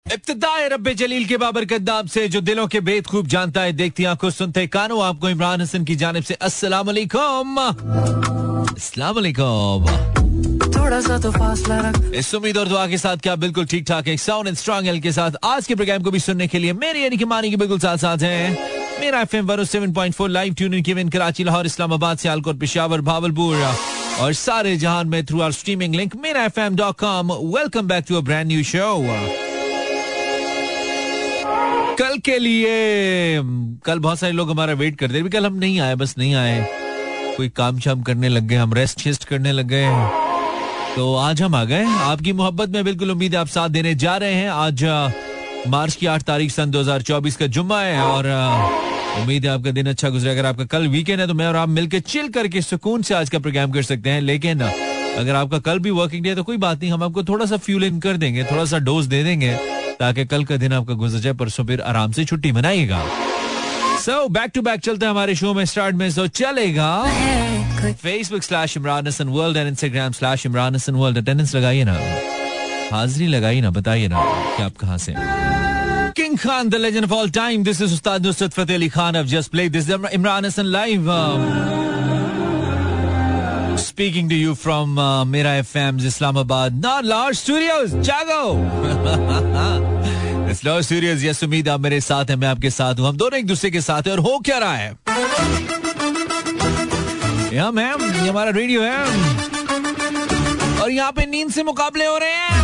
इब्तिदाए रब्बे जलील के बाबरकत नाम से जो दिलों के भेद खूब जानता है, देखती आंखों सुनते कानों, आपको इमरान हसन की जानिब से अस्सलाम वालेकुम। अस्सलाम वालेकुम। थोड़ा सा तो फासला रख। इस उम्मीद और दुआ के साथ क्या बिल्कुल ठीक ठाक है, साउंड एंड स्ट्रॉन्ग हेल्थ के साथ आज के प्रोग्राम को भी सुनने के लिए मेरे यानी कि मानी के बिल्कुल साथ साथ हैं मेरा FM 107.4 live tune in given Karachi, Lahore, Islamabad, Sialkot, Peshawar, Bahawalpur और सारे जहान में through our streaming link mirafm.com। Welcome back to a brand new show. कल के लिए कल बहुत सारे लोग हमारा वेट करते हैं, कल हम नहीं आए, बस नहीं आए, कोई काम शाम करने लग गए, हम रेस्ट करने लग गए, तो आज हम आ गए। आपकी मोहब्बत में बिल्कुल उम्मीद है आप साथ देने जा रहे हैं। आज मार्च की 8 तारीख सन 2024 का जुम्मा है और उम्मीद है आपका दिन अच्छा गुजरे। अगर आपका कल वीकेंड है तो मैं और आप मिलकर चिल करके सुकून से आज का प्रोग्राम कर सकते हैं, लेकिन अगर आपका कल भी वर्किंग डे है तो कोई बात नहीं, हम आपको थोड़ा सा फ्यूल इन कर देंगे, थोड़ा सा डोज दे देंगे ताकि कल का दिन आपका गुजर जाए, परसों फिर आराम से छुट्टी मनाइएगा। सो बैक टू बैक चलते हैं हमारे शो में स्टार्ट में। सो चलेगा Facebook/Imran Hassan World and Instagram/Imran Hassan World। Attendance लगाइए ना, हाजिरी लगाइए ना, बताइए ना कि आप कहाँ से। King Khan, the legend of all time, this is Ustad Nusrat Fateh Ali Khan. I've just played this Imran Hassan live speaking to you from Mera FM's Islamabad, not Lahore Studios, जागो। Lahore Studios, yes, उम्मीद आप मेरे साथ हैं, मैं आपके साथ हूँ, हम दोनों एक दूसरे के साथ हैं। और हो क्या रहा है यहाँ मैम, ये हमारा रेडियो है और यहाँ पे नींद से मुकाबले हो रहे हैं।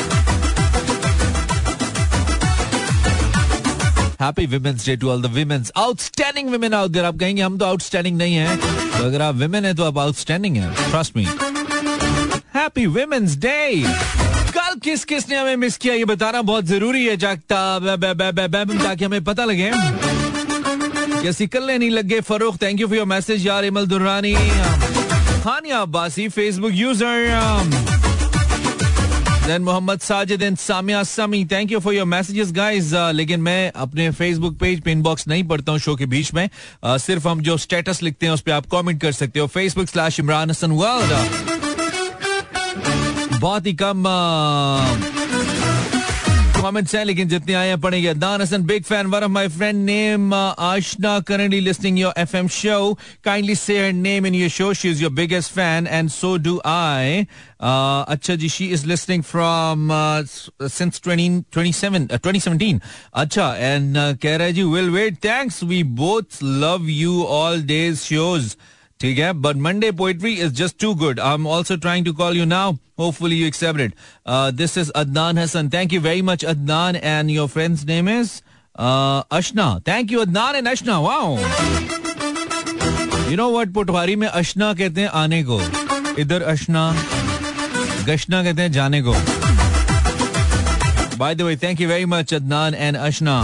Happy women's day to all the women's, outstanding women out there. आप कहेंगे हम तो आउटस्टैंडिंग नहीं है, तो अगर आप विमेन है तो आप आउटस्टैंडिंग है, trust me. Happy women's day. कल किस किस ने हमें मिस किया ये बताना बहुत जरूरी है, ताकि हमें पता लगे कैसी कल्ले नहीं लगे। Farrukh, thank you for your message यार। Imal Durrani, Hania Abbasi Facebook user, Then Mohammad Sajid and Samia Sami, thank you for your messages guys. लेकिन मैं अपने फेसबुक पेज पे इनबॉक्स नहीं पढ़ता हूँ शो के बीच में, सिर्फ हम जो स्टेटस लिखते हैं उस पे आप कमेंट कर सकते हो। Facebook/Imran Hassan World। बहुत ही कम कमेंट्स हैं लेकिन जितने आए हैं पढ़ेंगे। Adnan Hasan, big fan, one of my friend name Aashna, currently listening your FM show, kindly say her name in your show, she is your biggest fan and so do I। अच्छा जी, she is listening from since 2017। अच्छा, and कह रहा है जी will wait, thanks, we both love you all days shows, ठीक है, but Monday poetry is just too good, I'm also trying to call you now, hopefully you accept it। This is Adnan Hassan, thank you very much Adnan, and your friend's name is Ashna, thank you Adnan and Ashna, wow। You know what, पटवारी में अशना कहते हैं आने को, इधर अशना, गशना कहते हैं जाने को। By the way, thank you very much Adnan and Ashna।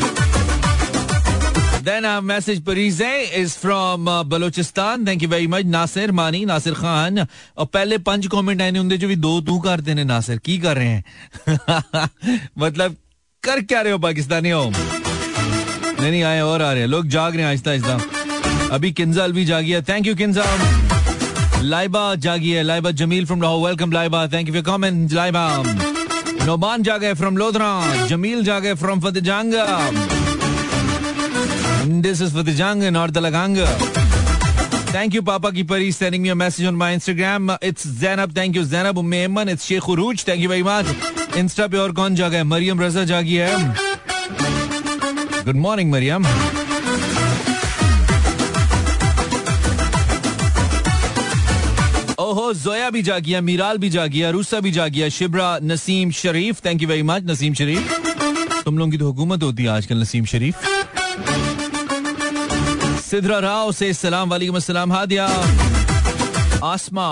Then our message Parize is from Balochistan, thank you very much Nasir Mani, Nasir Khan। और पहले 5 कमेंट आए होंगे जो भी 2 तू करते ने। नासिर की कर रहे हैं मतलब कर क्या रहे हो पाकिस्तानी हो? नहीं आए और आ रहे हैं लोग, जाग रहे हैं आहिस्ता आहिस्ता। अभी किंजा अलवी जागी है, थैंक यू किंजा। लाइबा जागी है, Laiba Jamil from Lahore, welcome Laiba, thank you for comment Laiba. Noman जागे फ्रॉम लोधरा, जमील जागे from Fatehjang, this is Fatijangan, not Dalaganga। Thank you Papa ki Pari sending me a message on my Instagram। It's Zainab, thank you Zainab। Umme Aiman, it's Sheikh Uruj, thank you very much। Insta पे और कौन जागा है? मरियम रजा जागी है, good morning Maryam. ओहो, जोया भी जागी है, मीराल भी जागी है, रूसा भी जागी है, Shibra, Naseem Sharif, thank you very much Naseem Sharif. तुम लोगों की तो हुकूमत होती है आजकल नसीम शरीफ। सिद्रा राव से सलाम, वालेकुम अस्सलाम। Hadia, Asma,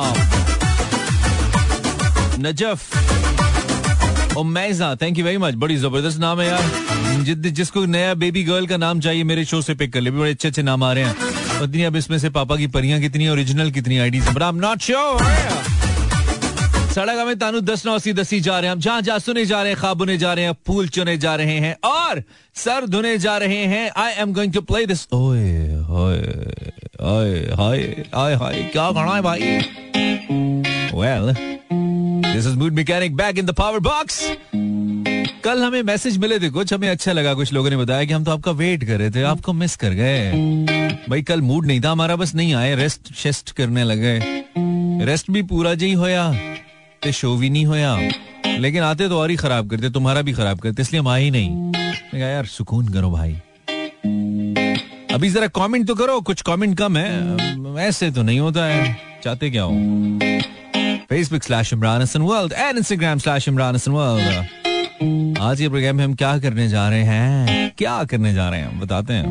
Najaf, Ummaiza, thank you very much. बड़ी जबरदस्त नाम है यार, जिसको नया बेबी गर्ल का नाम चाहिए मेरे शो से पिक कर ले, बड़े अच्छे अच्छे नाम आ रहे हैं। पता अब इसमें से पापा की परियां कितनी ओरिजिनल कितनी आईडी से, but I am not sure. सड़क हमें तानू 10-9 दसी जा रहे हैं, हम जहाँ जहाँ सुने जा रहे हैं, ख्वाब बुने जा रहे हैं, फूल चुने जा रहे हैं और सर धुने जा रहे हैं। I am going to play this. ओए हाय हाय हाय हाय हाय, क्या गाना है भाई? Well, this is mood mechanic back in the power box. कल हमें मैसेज मिले थे कुछ, हमें अच्छा लगा, कुछ लोगों ने बताया कि हम तो आपका वेट कर रहे थे, आपको मिस कर गए भाई। कल मूड नहीं था हमारा, बस नहीं आए, रेस्ट शेस्ट करने लगे। रेस्ट भी पूरा जी होया ते शो भी नहीं होया, लेकिन आते तो और ही खराब करते, तुम्हारा भी खराब करते, इसलिए हम आए ही नहीं। यार सुकून करो भाई, अभी जरा कमेंट तो करो, कुछ कमेंट कम है, ऐसे तो नहीं होता है। चाहते क्या हो? Facebook/Imran Hassan World and Instagram/Imran Hassan World। आज के प्रोग्राम में हम क्या करने जा रहे हैं, क्या करने जा रहे हैं बताते हैं।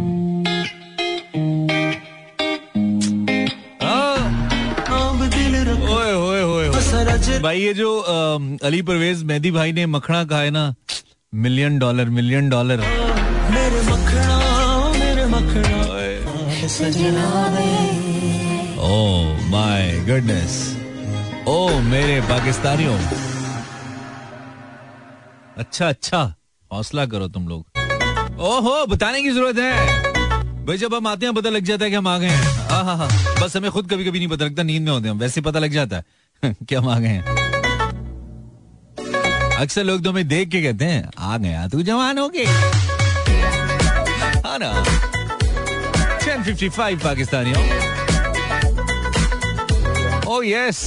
ओए ओए ओए भाई, ये जो अली परवेज मेहदी भाई ने मखना कहा है ना, $1 million मेरे मखना ओह माय गुडनेस, ओ मेरे पाकिस्तानियों, अच्छा हौसला करो तुम लोग। ओहो, बताने की जरूरत है भाई, जब हम आते हैं पता लग जाता है कि हम आ गए हैं। हाँ, बस हमें खुद कभी कभी नहीं पता लगता, नींद में होते हैं वैसे पता लग जाता है कि हम आ गए हैं। अक्सर लोग तो हमें देख के कहते हैं आ गया तू जवान हो गए, हाँ ना। 10:55 पाकिस्तानियों। Oh yes.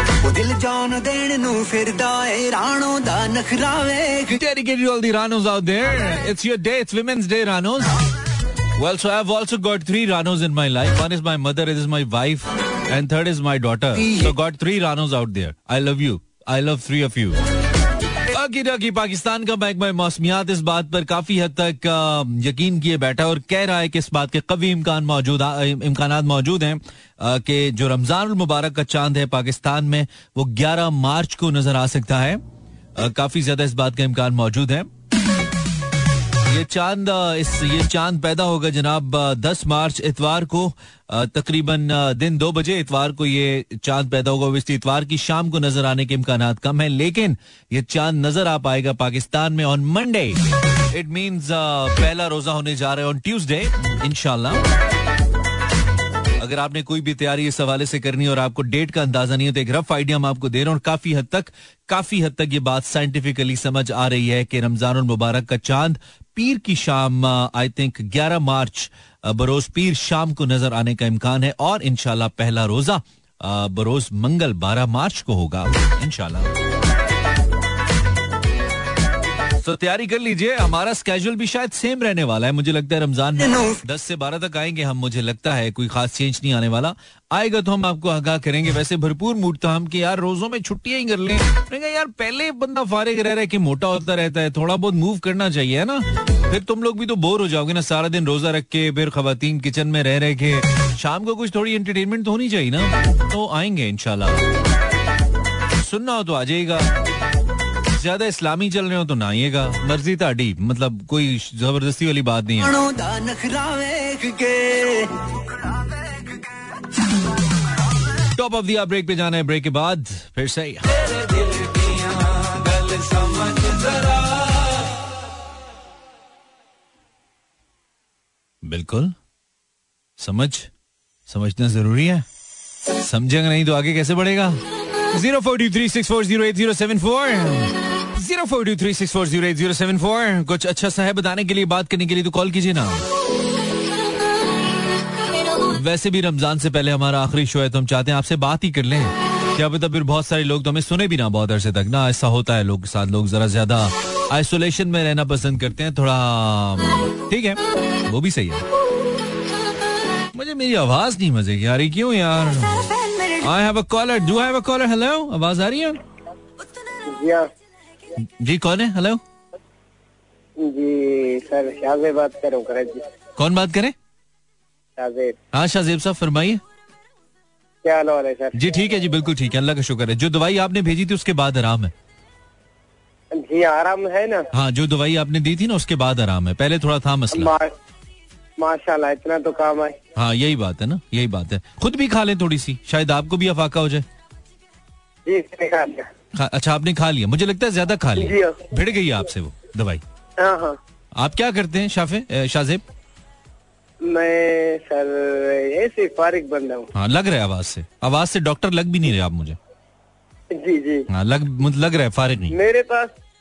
Dedicated to all the Ranos out there. It's your day. It's Women's Day, Ranos. Well, so I've also got 3 Ranos in my life. One is my mother, it is my wife, and third is my daughter. So got 3 Ranos out there. I love you. I love 3 of you. की पाकिस्तान का महकमा मौसमियात इस बात पर काफी हद तक यकीन किए बैठा और कह रहा है कि इस बात के कवी इम्कानात मौजूद हैं कि जो रमजान मुबारक का चांद है पाकिस्तान में वो 11 मार्च को नजर आ सकता है। काफी ज्यादा इस बात का इम्कान मौजूद है। ये चांद पैदा होगा जनाब 10 मार्च इतवार को, तकरीबन दिन 2 बजे इतवार को ये चांद पैदा होगा। वैसे इतवार की शाम को नजर आने के इम्कानात कम है, लेकिन ये चांद नजर आ पाएगा पाकिस्तान में ऑन मंडे। इट मींस पहला रोजा होने जा रहा है ऑन ट्यूसडे इंशाल्लाह। अगर आपने कोई भी तैयारी इस हवाले से करनी और आपको डेट का अंदाजा नहीं है तो एक रफ आइडिया हम आपको दे रहे हैं। और काफी हद तक ये बात साइंटिफिकली समझ आ रही है कि रमजानुल मुबारक का चांद पीर की शाम आई थिंक 11 मार्च बरोज पीर शाम को नजर आने का इम्कान है और इंशाल्लाह पहला रोजा बरोज मंगल 12 मार्च को होगा इंशाल्लाह। तो तैयारी कर लीजिए, हमारा स्केड्यूल भी शायद सेम रहने वाला है। मुझे लगता है रमजान में 10 से 12 तक आएंगे हम, मुझे लगता है कोई खास चेंज नहीं आने वाला। आएगा तो हम आपको आगाह करेंगे। वैसे भरपूर मूड था हम कि यार रोजों में छुट्टियां ही कर लें। यार पहले बंदा फारिग रह रहा है कि मोटा होता रहता है, थोड़ा बहुत मूव करना चाहिए है ना, फिर तुम लोग भी तो बोर हो जाओगे ना सारा दिन रोजा रख के, फिर खवातीन किचन में रह के। शाम को कुछ थोड़ी एंटरटेनमेंट तो होनी चाहिए ना। तो आएंगे इंशाल्लाह, सुनना हो तो आ जाइएगा, ज्यादा इस्लामी चल रहे हो तो ना आइएगा, मर्जी ताड़ी, मतलब कोई जबरदस्ती वाली बात नहीं है। टॉप ऑफ द ब्रेक पे जाना है, ब्रेक के बाद फिर से बिल्कुल समझना जरूरी है, समझेंगे नहीं तो आगे कैसे बढ़ेगा। 0423640874 0423640874 कुछ अच्छा सा है बताने के लिए, बात करने के लिए तो कॉल कीजिए ना। वैसे भी रमजान से पहले हमारा आखिरी शो है तो हम चाहते हैं आपसे बात ही कर लें। क्या पता फिर बहुत सारे लोग तो हमें सुने भी ना बहुत अरसे तक ना, ऐसा होता है लोग के साथ, लोग जरा ज्यादा आइसोलेशन में रहना पसंद करते हैं थोड़ा, ठीक है वो भी सही है। मुझे मेरी आवाज नहीं मजे की आ रही, क्यों यार। I have a caller. Do I have a caller? Hello? आवाज आ रही है? जी कौन है? हेलो जी सर, शाहजेब बात कर रहा हूँ कराची। कौन बात करे? शाहजेब। हाँ शाहजेब साहब फरमाइए। क्या हाल है सर? जी ठीक है जी, बिल्कुल ठीक है, अल्लाह का शुक्र है। जो दवाई आपने भेजी थी उसके बाद आराम है? जी आराम है ना। हाँ जो दवाई आपने दी थी ना उसके बाद आराम है, पहले थोड़ा था मसला। माशाल्लाह इतना तो काम है। हाँ यही बात है ना, यही बात है। खुद भी खा लें थोड़ी सी, शायद आपको भी अफाका हो जाए। जी खा लिया। अच्छा आपने खा लिया, मुझे लगता है ज्यादा खा लिया, भिड़ गई आपसे वो दवाई। हाँ। आप क्या करते हैं शाहजेब? मैं सर ऐसे फारिग बंदा हूँ। हाँ लग रहा है आवाज से डॉक्टर लग भी नहीं रहे आप मुझे। जी हाँ लग रहा है फारिग नहीं। मेरे पास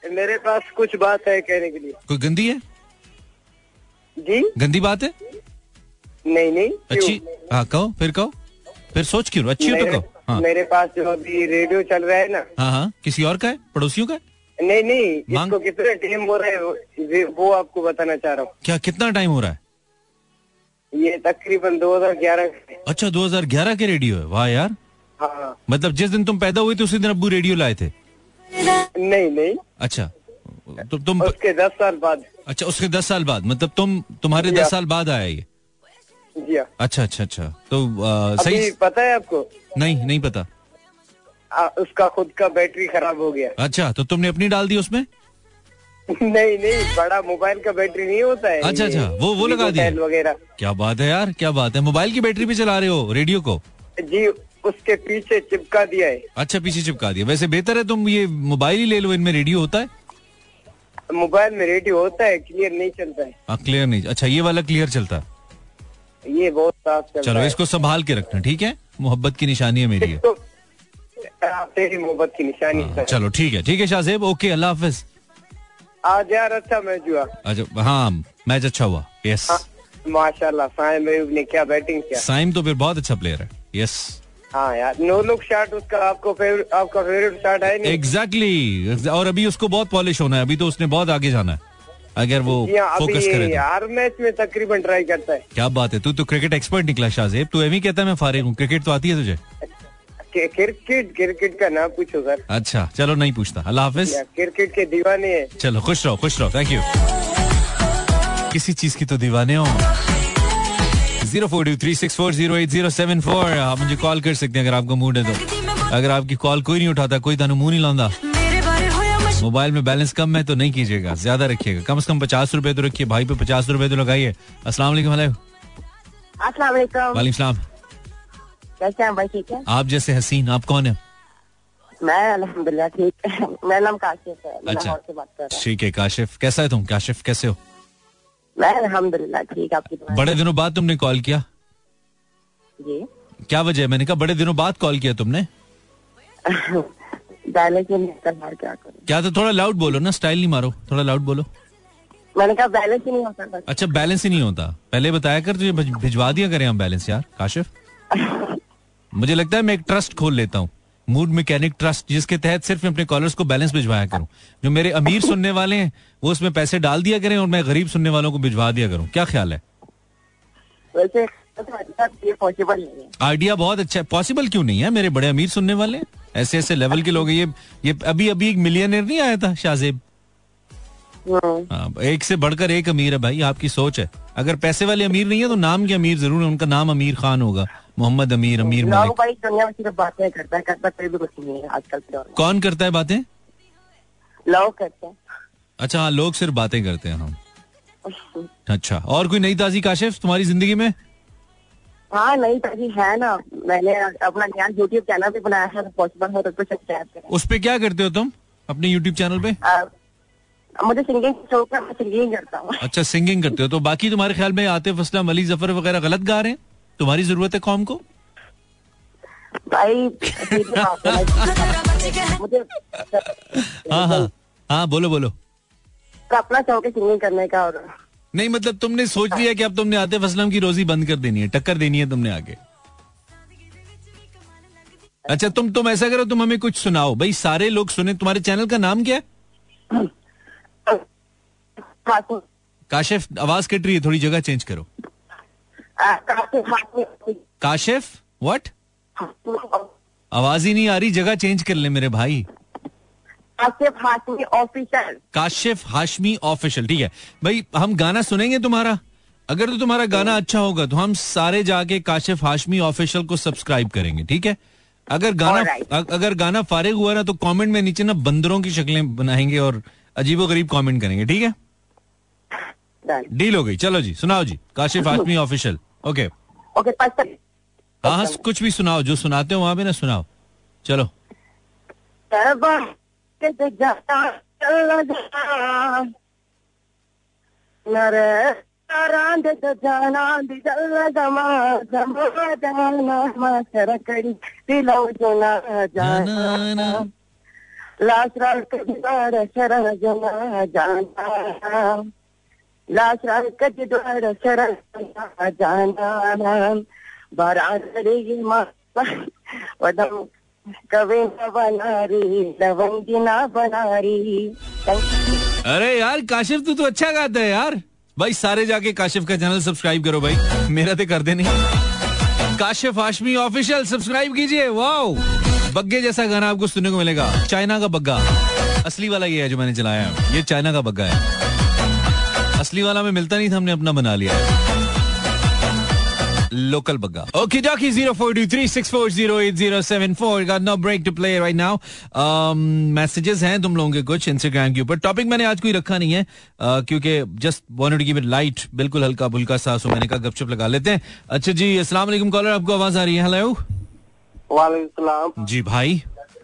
मेरे पास कुछ बात है कहने के लिए। कोई गंदी है? जी, गंदी बात है? नहीं अच्छी? हाँ कहो, फिर सोच क्यों, अच्छी हो तो कहो। हाँ। मेरे पास जो अभी रेडियो चल रहा है ना। हाँ, किसी और का है, पड़ोसियों का है? नहीं, इसको कितना टाइम हो रहा है वो आपको बताना चाह रहा हूँ। क्या, कितना टाइम हो रहा है? ये तकरीबन 2011। अच्छा, 2011 के रेडियो है, वाह यार। हाँ, मतलब जिस दिन तुम पैदा हुए थे उसी दिन अब्बू रेडियो लाए थे? नहीं। अच्छा, तो तुम उसके 10 साल बाद। अच्छा, उसके 10 साल बाद, मतलब तुम्हारे 10 साल बाद आया ये? जी हाँ। अच्छा, तो सही पता है आपको? नहीं पता। उसका खुद का बैटरी खराब हो गया। अच्छा, तो तुमने अपनी डाल दी उसमें? नहीं, बड़ा मोबाइल का बैटरी नहीं होता है। अच्छा, वो लगा दिया वगैरह। क्या बात है यार, क्या बात है। मोबाइल की बैटरी पे चला रहे हो रेडियो को? जी, उसके पीछे चिपका दिया है। अच्छा, पीछे चिपका दिया। वैसे बेहतर है तुम ये मोबाइल ही ले लो, इनमें रेडियो होता है। मोबाइल में रेडियो होता है, क्लियर नहीं चलता है। क्लियर नहीं? अच्छा, ये वाला क्लियर चलता है? ये बहुत साफ चलता है। चलो, इसको संभाल के रखना, ठीक है? मोहब्बत की निशानी है मेरी। तेरी मोहब्बत की निशानी। चलो ठीक है शाहजेब, ओके, अल्लाह हाफिज। आज यार अच्छा मैच हुआ। अच्छा, हाँ मैच अच्छा हुआ, यस। माशाल्लाह, साइम अयूब ने क्या बैटिंग किया। साइम तो फिर बहुत अच्छा प्लेयर है, यस। हाँ यार, नो लुक शॉट उसका आपका फेवरेट शॉट है नहीं? एग्जैक्टली, और अभी उसको बहुत पॉलिश होना है, अभी तो उसने बहुत आगे जाना है अगर वो फोकस करे तो। हर मैच में तकरीबन ट्राई करता है। क्या बात है, तू तो क्रिकेट एक्सपर्ट निकला शाहजेब। तू एवी कहता है मैं फारिग हूँ, क्रिकेट तो आती है तुझे? क्रिकेट का ना पूछो सर। अच्छा, चलो नहीं पूछता, अल्लाह हाफिज। क्रिकेट के दीवाने हैं। चलो, खुश रहो, थैंक यू। किसी चीज की तो दीवाने हो। 0423640807 आप मुझे कॉल कर सकते हैं अगर आपका मूड है तो। अगर आपकी कॉल कोई नहीं उठाता, कोई तानू मुंह नहीं लांदा, मोबाइल में बैलेंस कम है तो नहीं कीजिएगा, ज्यादा रखिएगा, कम से कम 50 रुपए तो रखिए, भाई पे 50 रुपए तो लगाइए। अस्सलाम वालेकुम। वालेकुम सलाम। कैसे हैं भाई? ठीक है। आप जैसे हसीन, आप कौन है? मैं अल्हम्दुलिल्लाह ठीक। मेरा नाम काशिफ है। अच्छा, ठीक है काशिफ, कैसा है तुम? काशिफ कैसे हो? मैं अल्हम्दुलिल्लाह ठीक, आपकी दुआ। बड़े दिनों बाद तुमने कॉल किया जी? क्या वजह है? मैंने कहा बड़े दिनों बाद कॉल किया तुमने। बैलेंस ही नहीं होता, क्या करूं? क्या? तो थोड़ा लाउड बोलो ना, स्टाइल नहीं मारो, थोड़ा लाउड बोलो। मैंने कहा बैलेंस ही नहीं होता। अच्छा, बैलेंस ही नहीं होता, पहले बताया कर, तुझे भिजवा दिया करें हम बैलेंस यार काशिफ। मुझे लगता है मैं एक ट्रस्ट खोल लेता हूँ, मूड मैकेनिक ट्रस्ट, जिसके तहत सिर्फ मैं अपने कॉलर्स को बैलेंस भिजवाया करूँ। जो मेरे अमीर सुनने वाले हैं वो उसमें पैसे डाल दिया करें और मैं गरीब सुनने वालों को भिजवा दिया करूँ। क्या ख्याल है? वैसे ये पॉसिबल नहीं है। आइडिया बहुत अच्छा है। पॉसिबल क्यों नहीं है? मेरे बड़े अमीर सुनने वाले ऐसे ऐसे लेवल के लोग हैं। ये अभी एक मिलियनर नहीं आया था शाहजेब? एक से बढ़कर एक अमीर है भाई, आपकी सोच है। अगर पैसे वाले अमीर नहीं है तो नाम के अमीर जरूर है, उनका नाम अमीर खान होगा, मोहम्मद अमीर, अमीर मलिक। भाई दुनिया में सिर्फ बातें करता है कोई भी कुछ नहीं है आजकल के दौर में। कौन करता है बातें? लोग करते हैं। अच्छा हाँ, लोग सिर्फ बातें करते हैं। हम अच्छा, और कोई नई ताजी काशिफ तुम्हारी जिंदगी में? हाँ नई ताजी है ना, मैंने अपना नया यूट्यूब चैनल भी बनाया है, पॉसिबल हो तो कुछ सब्सक्राइब करें। उस पे क्या करते हो तुम अपने यूट्यूब चैनल पे? मुझे सिंगिंग शौक है, मैं सिंगिंग करता हूँ। अच्छा, सिंगिंग करते हो। तो बाकी तुम्हारे ख्याल में आतिफ असलम, अली जफर वगैरह गलत गा रहे हैं? तुम्हारी जरूरत है कौम को भाई। मुझे हाँ बोलो। अपना शौक है सिंगिंग करने का। और नहीं मतलब तुमने सोच लिया कि अब तुमने आतिफ असलम की रोजी बंद कर देनी है, टक्कर देनी है तुमने आगे? अच्छा, तुम ऐसा करो, तुम हमें कुछ सुनाओ भाई, सारे लोग सुने। तुम्हारे चैनल का नाम क्या है? काशिफ, आवाज कट रही है, थोड़ी जगह चेंज करो। काशिफ व्हाट? आवाज ही नहीं आ रही, जगह चेंज कर ले मेरे भाई। काशिफ हाशमी ऑफिशियल। काशिफ हाशमी ऑफिशियल, ठीक है भाई। हम गाना सुनेंगे तुम्हारा, अगर तो तुम्हारा गाना अच्छा होगा तो हम सारे जाके काशिफ हाशमी ऑफिशियल को सब्सक्राइब करेंगे, ठीक है? अगर गाना फारिग हुआ ना तो कमेंट में नीचे ना बंदरों की शक्लें बनाएंगे और अजीबोगरीब कमेंट करेंगे, ठीक है? डील हो गई। चलो जी, सुनाओ जी, काशिफ हाशमी ऑफिशियल। ओके हाँ, कुछ भी सुनाओ, जो सुनाते हो वहां पे ना सुनाओ। चलो। लाश रात कजवाड़ शरण जना जाना, लाश रात कजवाड़ शरण जाना, बारात करेगी माँ वदम कवे न बनारी लवंगी ना बनारी। अरे यार काशिफ तू तो अच्छा गाता है यार भाई, सारे जाके काशिफ का चैनल सब्सक्राइब करो भाई, मेरा तो कर दे नहीं। काशिफ हाशमी ऑफिशियल सब्सक्राइब कीजिए। वाओ, बग्गे जैसा गाना आपको सुनने को मिलेगा, चाइना का बग्गा। असली वाला ये है जो मैंने चलाया है, ये चाइना का बग्गा है। असली वाला में मिलता नहीं था, हमने अपना बना लिया है, local Bagga. Okay dokey 0423640807 got no break to play right now. Messages हैं तुम लोगों के कुछ इंस्टाग्राम के ऊपर। टॉपिक मैंने आज कोई रखा नहीं है क्योंकि just wanted to give it light, बिल्कुल हल्का फुल्का सा, सो मैंने कहा गपशप लगा लेते हैं। अच्छा जी, अस्सलाम वालेकुम कॉलर, आपको आवाज आ रही है? हेलो वालेकुम सलाम जी भाई।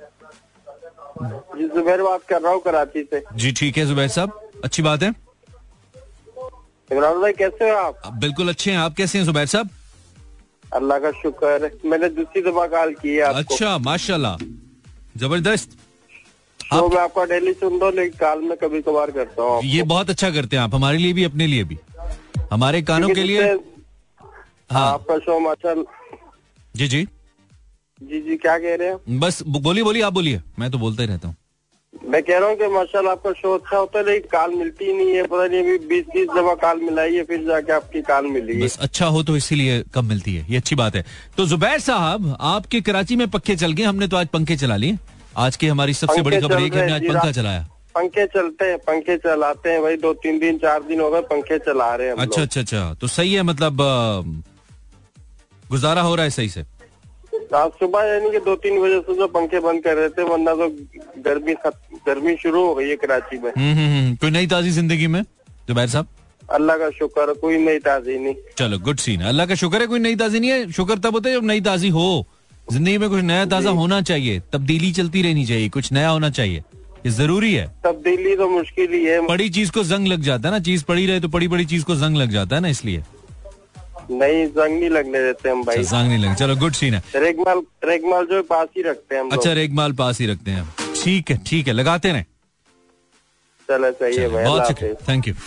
जी जुबैर बात कर रहा हूँ कराची से। जी ठीक है जुबैर साहब, अच्छी बात है। इमरान भाई कैसे हो आप? बिल्कुल अच्छे हैं, आप कैसे हैं जुबैर साहब? अल्लाह का शुक्र, मैंने दूसरी दफा कॉल की है आपको। अच्छा माशाल्लाह, जबरदस्त। तो मैं आपका डेली सुन रहा हूँ, लेकिन कॉल में कभी कभार करता हूँ। ये बहुत अच्छा करते हैं आप, हमारे लिए भी अपने लिए भी, हमारे कानों के लिए। हाँ आपका शो माशाल्लाह। जी जी जी जी क्या कह रहे हैं? बस बोलिए आप बोलिए, मैं तो बोलता ही रहता हूँ। मैं कह रहा हूँ कि माशाल्लाह आपका शो अच्छा होता है, लेकिन कॉल मिलती ही नहीं है, पता नहीं अभी 20-30 दफा कॉल मिलाई है, फिर जाके आपकी कॉल मिली है। बस अच्छा हो तो इसीलिए कम मिलती है, ये अच्छी बात है। तो जुबैर साहब, आपके कराची में पक्के चल गए, हमने तो आज पंखे चला लिए। आज की हमारी सबसे बड़ी खबर है कि हमने आज पंखा चलाया। पंखे चलते हैं, पंखे चलाते हैं भाई, 2-3 दिन 4 दिन हो गए पंखे चला रहे हैं। अच्छा, तो सही है, मतलब गुजारा हो रहा है सही से। आज सुबह यानी कि 2-3 बजे से जो पंखे बंद कर रहे थे, वरना तो गर्मी शुरू हो गई है कराची में। कोई नई ताजी जिंदगी में जुबैर साहब? अल्लाह का शुक्र, कोई नई ताजी नहीं। चलो गुड सीन है, अल्लाह का शुक्र है कोई नई ताजी नहीं है। शुक्र तब होता है जब नई ताजी हो जिंदगी में, कुछ नया ताजा होना चाहिए, तब्दीली चलती रहनी चाहिए, कुछ नया होना चाहिए, ये जरूरी है। तब्दीली तो मुश्किल ही है, बड़ी चीज को जंग लग जाता है ना, चीज पड़ी रहे तो बड़ी चीज को जंग लग जाता है ना, इसलिए। नहीं जंग नहीं लगने देते हम भाई। जंग नहीं लगे, चलो गुड सीन है। रेगमाल जो पास ही रखते हैं हम। अच्छा रेगमाल पास ही रखते हैं, ठीक है लगाते रहे। चलो सही है भाई, बहुत शुक्रिया, थैंक यू।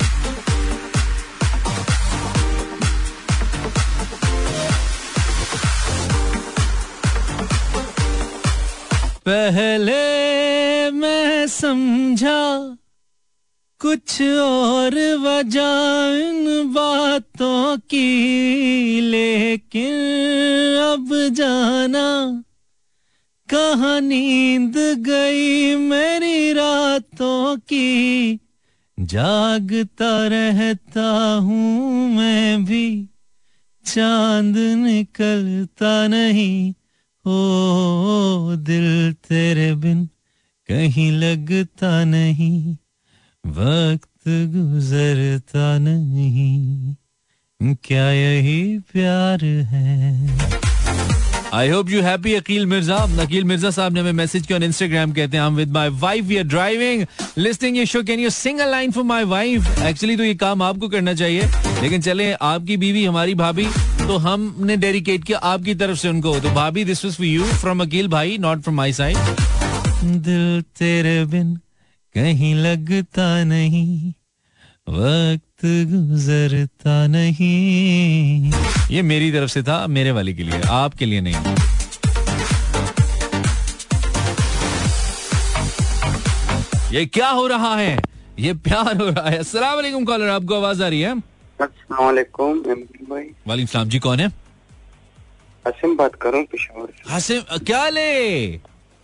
पहले मैं समझा कुछ और वजह इन बातों की, लेकिन अब जाना कहाँ नींद गई मेरी रातों की, जागता रहता हूँ मैं भी, चांद निकलता नहीं, ओ दिल तेरे बिन कहीं लगता नहीं, वक्त गुजरता नहीं, क्या यही प्यार है? I hope you happy Akeel Mirza. Akeel Mirza sahab ने हमें मैसेज किया ऑन इंस्टाग्राम, कहते हैं I am with my wife, we are driving listening your show, can you sing a line for my wife? Actually तो ये काम आपको करना चाहिए, लेकिन चले आपकी बीवी हमारी भाभी, तो हमने डेडिकेट किया आपकी तरफ से उनको। तो भाभी this was for you from Akeel भाई, नॉट फ्रॉम माय साइड। दिल तेरे बिन कहीं लगता नहीं, वक्त गुजरता नहीं। ये मेरी तरफ से था, मेरे वाले के लिए, आपके लिए नहीं। ये क्या हो रहा है? ये प्यार हो रहा है। अस्सलाम वालेकुम कॉलर, आपको आवाज आ रही है? अस्सलाम वालेकुम भाई। वालेकुम सलाम जी, कौन है? हसीम बात करूं पेशावर से। हसीम क्या ले?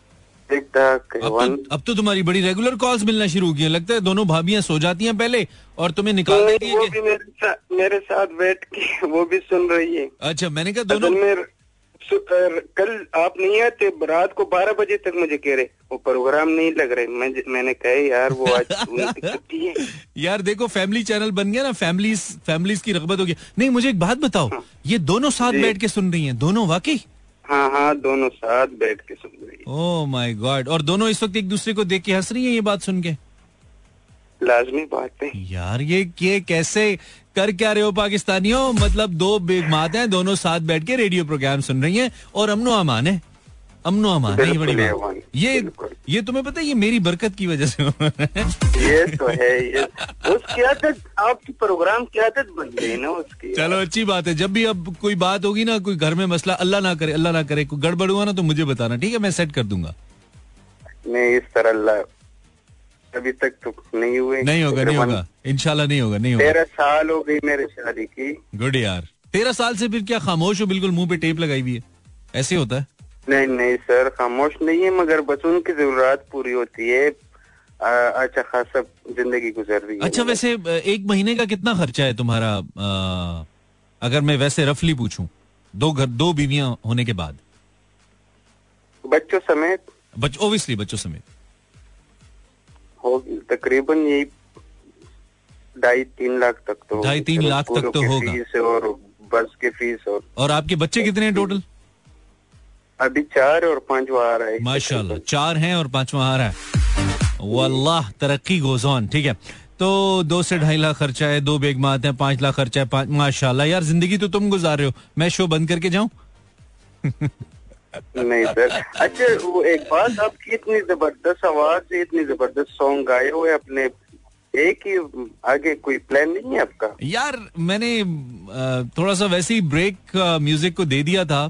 अब तो तुम्हारी बड़ी रेगुलर कॉल्स मिलना शुरू की है, लगता है दोनों भाभियां सो जाती हैं पहले और तुम्हें निकाल देती है। वो भी मेरे साथ बैठ के वो भी सुन रही है। अच्छा, मैंने कहा दोनों कल आप नहीं आते, रात को 12 बजे तक मुझे कह रहे वो प्रोग्राम नहीं लग रहे। मैंने कहा यार वो आज छुट्टी है। यार देखो फैमिली चैनल बन गया ना, फैमिलीज की रगबत हो गई। नहीं मुझे एक बात बताओ, ये दोनों साथ बैठ के सुन रही हैं? दोनों वाकई? हाँ दोनों साथ बैठ के सुन रही है। Oh my god. और दोनों इस वक्त एक दूसरे को देख के हंस रही हैं ये बात सुन के? लाजमी बात है यार, ये कैसे कर क्या रहे हो पाकिस्तानियों? मतलब दो बेगमात हैं, दोनों साथ बैठ के रेडियो प्रोग्राम सुन रही हैं और अमनो अमान है। अमनो अमान है, ये बड़ी बात। ये तुम्हें पता है ये मेरी बरकत की वजह से हो रहा है। ये तो है, ये उसकी आदत, आपकी प्रोग्राम की आदत बन गई ना उसकी। चलो अच्छी बात है, जब भी अब कोई बात होगी ना, कोई घर में मसला, अल्लाह ना करे कोई गड़बड़ हुआ ना तो मुझे बताना, ठीक है? मैं सेट कर दूंगा। नहीं, इस तरह अल्लाह अभी तक तो नहीं हुए। नहीं होगा इंशाल्लाह नहीं होगा। 13 साल हो गई मेरे शादी की। गुड यार, 13 साल से फिर क्या खामोश हो, बिल्कुल मुंह पे टेप लगाई हुई है? ऐसे होता है? नहीं सर, खामोश नहीं है, मगर बस उनकी जरूरत पूरी होती है। अच्छा खासा जिंदगी गुजर रही है। अच्छा, वैसे एक महीने का कितना खर्चा है तुम्हारा, अगर मैं वैसे रफली पूछूं, 2 बीवियां होने के बाद? बच्चों समेत? ओब्वियसली बच्चों समेत होगी तकरीबन यही 2.5-3 लाख तक तो 2.5-3 लाख तक तो होगा। फीस और बस की फीस और आपके बच्चे कितने हैं टोटल? अभी 4 और 5वां आ रहा है। माशाल्लाह, 4 हैं और 5वां आ रहा है। वल्लाह तरक्की गोज़ ऑन। ठीक है, तो 2 से 2.5 लाख खर्चा है, 2 बेगमात हैं, 5 लाख खर्चा है। माशाल्लाह यार, जिंदगी तो तुम गुजार रहे हो। मैं शो बंद करके जाऊं? नहीं सर। अच्छा, वो एक बात, आपकी इतनी जबरदस्त आवाज है, इतनी जबरदस्त सॉन्ग गाए हुए अपने, एक ही आगे कोई प्लान नहीं है आपका? यार मैंने थोड़ा सा वैसे ही ब्रेक म्यूजिक को दे दिया था।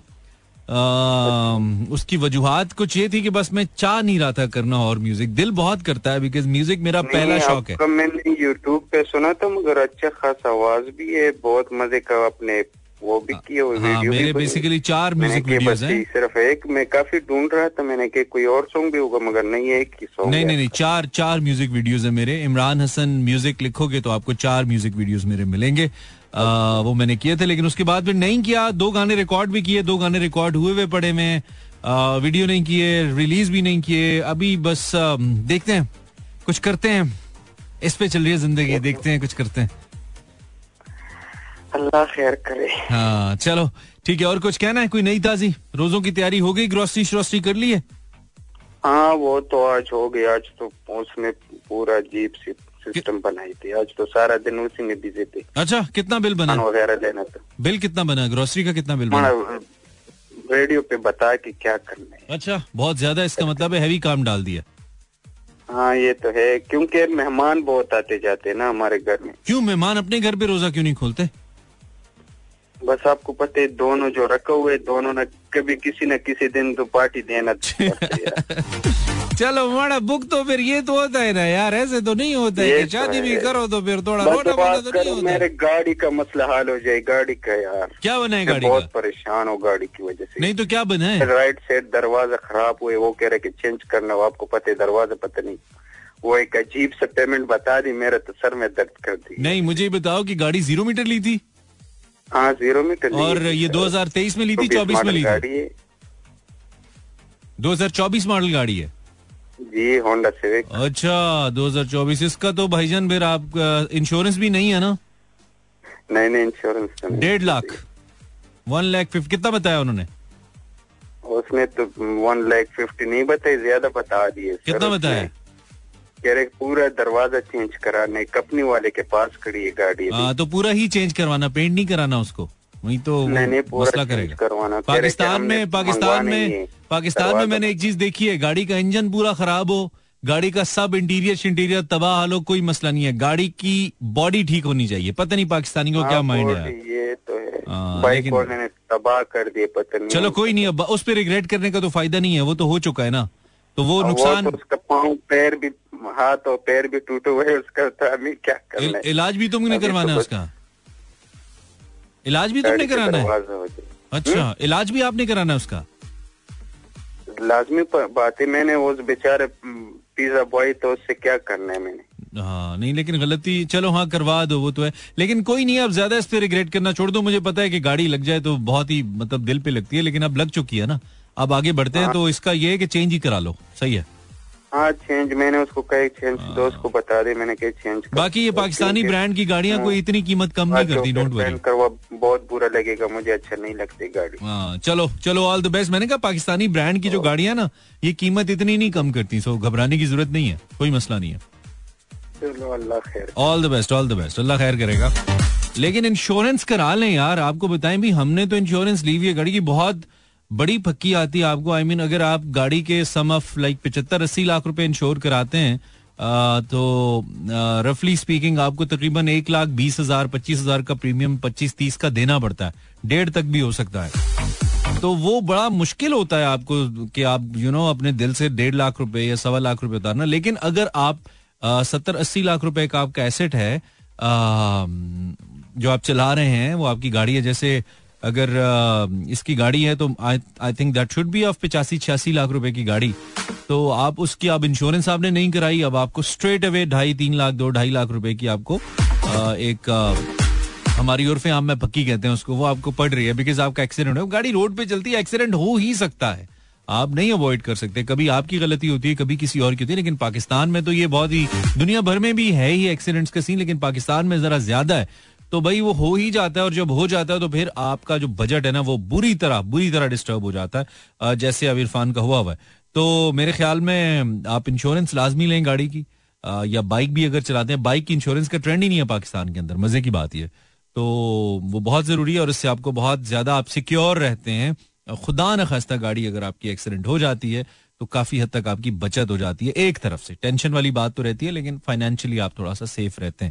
उसकी वजूहात कुछ ये थी कि बस मैं चाह नहीं रहा था करना और म्यूजिक। दिल बहुत करता है, बिकॉज म्यूजिक मेरा पहला शौक है। मैंने यूट्यूब पे सुना था, मगर अच्छा खासा आवाज भी है, बहुत मजे का, अपने वो भी किए हुए वीडियो। मेरे बेसिकली 4 म्यूजिक वीडियोस हैं। सिर्फ एक मैं काफी ढूंढ रहा था, मैंने कि कोई और सॉन्ग भी होगा, मगर नहीं, एक ही सॉन्ग। नहीं, 4 म्यूजिक वीडियोस है मेरे। इमरान हसन म्यूजिक लिखोगे तो आपको 4 म्यूजिक वीडियोस मेरे मिलेंगे। वो मैंने किए थे, लेकिन उसके बाद फिर नहीं किया। 2 गाने रिकॉर्ड भी किए, 2 गाने रिकॉर्ड हुए पड़े में, वीडियो नहीं किए, रिलीज भी नहीं किए। अभी बस देखते हैं, कुछ करते हैं, इस पे चल रही है जिंदगी, देखते हैं कुछ करते हैं। अल्लाह खैर करे। हाँ चलो ठीक है, और कुछ कहना है? कोई नई ताजी? रोजों की तैयारी हो गई? ग्रोसरी कर ली है? हाँ वो तो आज हो गई। आज तो उसमें पूरा अजीब सिस्टम बनाई थी, आज तो सारा दिन उसी में बिजी थे। अच्छा, कितना बिल बना वगैरह लेना था? बिल कितना बना? ग्रोसरी का कितना बिल बना? रेडियो पे बता के क्या करना है। अच्छा, बहुत ज्यादा, इसका मतलब है हैवी काम डाल दिया। हाँ ये तो है, क्योंकि मेहमान बहुत आते जाते हैं ना हमारे घर में। क्यों मेहमान अपने घर पे रोजा क्यों नहीं खोलते? बस आपको पता है, दोनों जो रखे हुए, दोनों ने कभी किसी न किसी दिन तो पार्टी देना। चलो माड़ा बुक तो फिर ये तो होता है ना यार, ऐसे तो नहीं होता है कि शादी भी करो तो फिर थोड़ा रोना बोना तो नहीं होता। मेरे गाड़ी का मसला हल हो जाए। गाड़ी का यार क्या बना है? गाड़ी बहुत परेशान हो गाड़ी की वजह से। नहीं तो क्या बना है? राइट साइड दरवाजा खराब हुए, वो कह रहे कि चेंज करना। आपको पता है दरवाजा, पता नहीं, वो एक अजीब सा पेमेंट बता दी, मेरा तो सर में दर्द कर दी। नहीं, मुझे बताओ कि गाड़ी 0 मीटर ली थी? हाँ 0 मीटर। और ये 2023 में ली थी, 24 में ली थी? 2024 मॉडल गाड़ी है जी, होंडा सिविक। अच्छा 2024। इसका तो भाईजान फिर आप इंश्योरेंस भी नहीं है ना? नहीं इंश्योरेंस तो नहीं। 1.5 लाख 1,50,000 कितना बताया उन्होंने? उसने तो 1,50,000 नहीं बताई, ज्यादा बता दिए। कितना बताया? कह रहे पूरा दरवाजा चेंज कराने, कंपनी वाले के पास खड़ी है गाड़ी। तो पूरा ही चेंज करवाना, पेंट नहीं कराना उसको? वही तो मसला करेगा। पाकिस्तान में मैंने एक चीज देखी है, गाड़ी का इंजन पूरा खराब हो, गाड़ी का सब इंटीरियर तबाह हाल हो, कोई मसला नहीं है, गाड़ी की बॉडी ठीक होनी चाहिए। पता नहीं पाकिस्तानी को क्या माइंड है। ये तो है, बाइक वाले तबाह कर दिए, पता नहीं। चलो कोई नहीं, अब उस पर रिग्रेट करने का तो फायदा नहीं है, वो तो हो चुका है ना, तो वो नुकसान। उसका पाँव पैर भी, हाथ और पैर भी टूटे हुए उसका, तो अभी क्या करना है? इलाज भी तुमने करवाना है उसका? इलाज भी तुमने कराना है? अच्छा, इलाज भी आपने कराना है उसका? लाजमी बात है। मैंने उस बेचारे पिज्जा बॉय, तो उससे क्या करना है मैंने? हाँ नहीं, लेकिन गलती, चलो हाँ करवा दो, वो तो है, लेकिन कोई नहीं, अब ज्यादा इस पे रिग्रेट करना छोड़ दो। मुझे पता है कि गाड़ी लग जाए तो बहुत ही मतलब दिल पे लगती है, लेकिन अब लग चुकी है ना, अब आगे बढ़ते हैं। तो इसका ये है कि चेंज ही करा लो, सही है? हाँ चेंज, मैंने उसको कहा चेंज, दोस्त को बता दे, मैंने कहा चेंज। बाकी ये पाकिस्तानी ब्रांड की गाड़ियाँ कोई इतनी कीमत कम नहीं करती, डोंट वरी। बहुत बुरा लगेगा, मुझे अच्छा नहीं लगती गाड़ी। हाँ चलो ऑल द बेस्ट। मैंने कहा पाकिस्तानी ब्रांड की जो गाड़ियाँ ना, ये कीमत इतनी नहीं कम करती, सो घबराने की जरूरत नहीं है, कोई मसला नहीं है। चलो अल्लाह खैर। ऑल द बेस्ट, अल्लाह खैर करेगा। लेकिन इंश्योरेंस करा लें यार, आपको बताएं भी, हमने तो इंश्योरेंस ली हुई है गाड़ी की, बहुत बड़ी पक्की आती है आपको. आई मीन अगर आप गाड़ी के सम ऑफ लाइक 75-80 लाख रुपए इंश्योर कराते हैं तो रफली स्पीकिंग आपको तकरीबन 1,20,000-25,000 का प्रीमियम 25-30 का देना पड़ता है. 1.5 तक भी हो सकता है. तो वो बड़ा मुश्किल होता है आपको कि आप अपने दिल से 1.5 लाख रुपए या 1.25 लाख रुपए उतारना. लेकिन अगर आप 70-80 लाख रुपए का आपका एसेट है जो आप चला रहे हैं, वो आपकी गाड़ी है. जैसे अगर इसकी गाड़ी है तो I think that should be of 85-86 lakh रुपए की गाड़ी. तो आप उसकी आप इंश्योरेंस आपने नहीं कराई, अब आपको स्ट्रेट अवे 2.5-3 लाख 2.5 लाख रुपए की आपको एक हमारी उर्फ आम में पक्की कहते हैं उसको, वो आपको पड़ रही है. बिकॉज आपका एक्सीडेंट है, गाड़ी रोड पे चलती है, एक्सीडेंट हो ही सकता है, आप नहीं अवॉइड कर सकते. कभी आपकी गलती होती है, कभी किसी और की होती है. लेकिन पाकिस्तान में तो ये बहुत ही, दुनिया भर में भी है ही एक्सीडेंट्स का सीन, लेकिन पाकिस्तान में जरा ज्यादा है. तो भाई वो हो ही जाता है, और जब हो जाता है तो फिर आपका जो बजट है ना वो बुरी तरह डिस्टर्ब हो जाता है, जैसे अब इरफान का हुआ है. तो मेरे ख्याल में आप इंश्योरेंस लाजमी लें गाड़ी की, या बाइक भी अगर चलाते हैं. बाइक की इंश्योरेंस का ट्रेंड ही नहीं है पाकिस्तान के अंदर, मजे की बात ये. तो वो बहुत जरूरी है, और इससे आपको बहुत ज्यादा आप सिक्योर रहते हैं. खुदा न खास्ता गाड़ी अगर आपकी एक्सीडेंट हो जाती है तो काफी हद तक आपकी बचत हो जाती है. एक तरफ से टेंशन वाली बात तो रहती है, लेकिन फाइनेंशियली आप थोड़ा सा सेफ रहते हैं.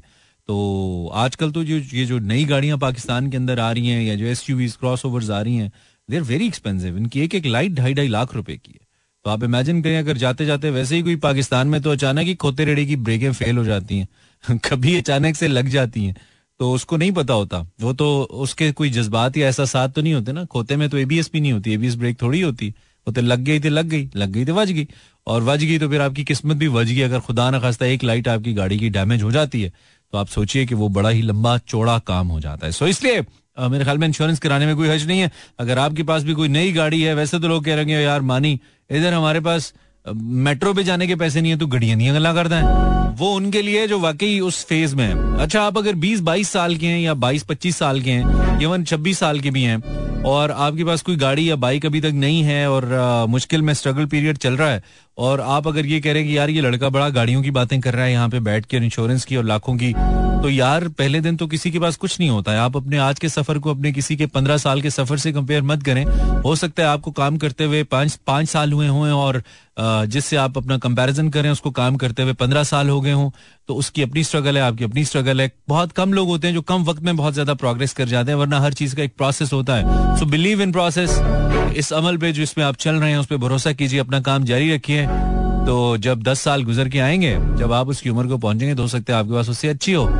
तो आजकल तो ये जो नई गाड़ियां पाकिस्तान के अंदर आ रही हैं, या जो एसयूवीज क्रॉसओवर्स आ रही हैं, दे आर वेरी एक्सपेंसिव. इनकी एक लाइट 2.5 लाख रुपए की है. तो आप इमेजिन करें अगर जाते जाते वैसे ही कोई पाकिस्तान में तो अचानक ही खोते रेड़े की ब्रेकें फेल हो जाती हैं कभी अचानक से लग जाती हैं, तो उसको नहीं पता होता. वो तो उसके कोई जज्बात या एहसासात तो नहीं होते ना. खोते में तो एबीएस भी नहीं होती, एबीएस ब्रेक थोड़ी होती. वो तो लग गई तो बच गई, और बच गई तो फिर आपकी किस्मत भी बच गई. अगर खुदा न खास्ता एक लाइट आपकी गाड़ी की डैमेज हो जाती है तो आप सोचिए कि वो बड़ा ही लंबा चौड़ा काम हो जाता है. सो इसलिए मेरे ख्याल में इंश्योरेंस कराने में कोई हर्ज नहीं है. अगर आपके पास भी कोई नई गाड़ी है, वैसे तो लोग कह रहे हैं यार मानी इधर हमारे पास मेट्रो पे जाने के पैसे नहीं है, तो गड्डियां नहीं गला करता है. वो उनके लिए जो वाकई उस फेज में है. अच्छा, आप अगर 20-22 साल के हैं, या 22-25 साल के हैं, इवन 26 साल के भी हैं, और आपके पास कोई गाड़ी या बाइक अभी तक नहीं है, और मुश्किल में स्ट्रगल पीरियड चल रहा है, और आप अगर ये कह रहे हैं कि यार ये लड़का बड़ा गाड़ियों की बातें कर रहा है यहाँ पे बैठ के, इंश्योरेंस की और लाखों की, तो यार पहले दिन तो किसी के पास कुछ नहीं होता है. आप अपने आज के सफर को अपने किसी के 15 साल के सफर से कंपेयर मत करें. हो सकता है आपको काम करते हुए 5 साल हुए हों, और जिससे आप अपना कंपैरिजन करें उसको काम करते हुए 15 साल हो गए हों. तो उसकी अपनी स्ट्रगल है, आपकी अपनी स्ट्रगल है. बहुत कम लोग होते हैं जो कम वक्त में बहुत ज्यादा प्रोग्रेस कर जाते हैं, वरना हर चीज का एक प्रोसेस होता है. So believe in process. इस अमल पे जो इसमें आप चल रहे हैं उस पर भरोसा कीजिए, अपना काम जारी रखिए. तो जब 10 साल गुजर के आएंगे, जब आप उसकी उम्र को पहुंचेंगे, तो हो सकता है आपके पास उससे अच्छी हो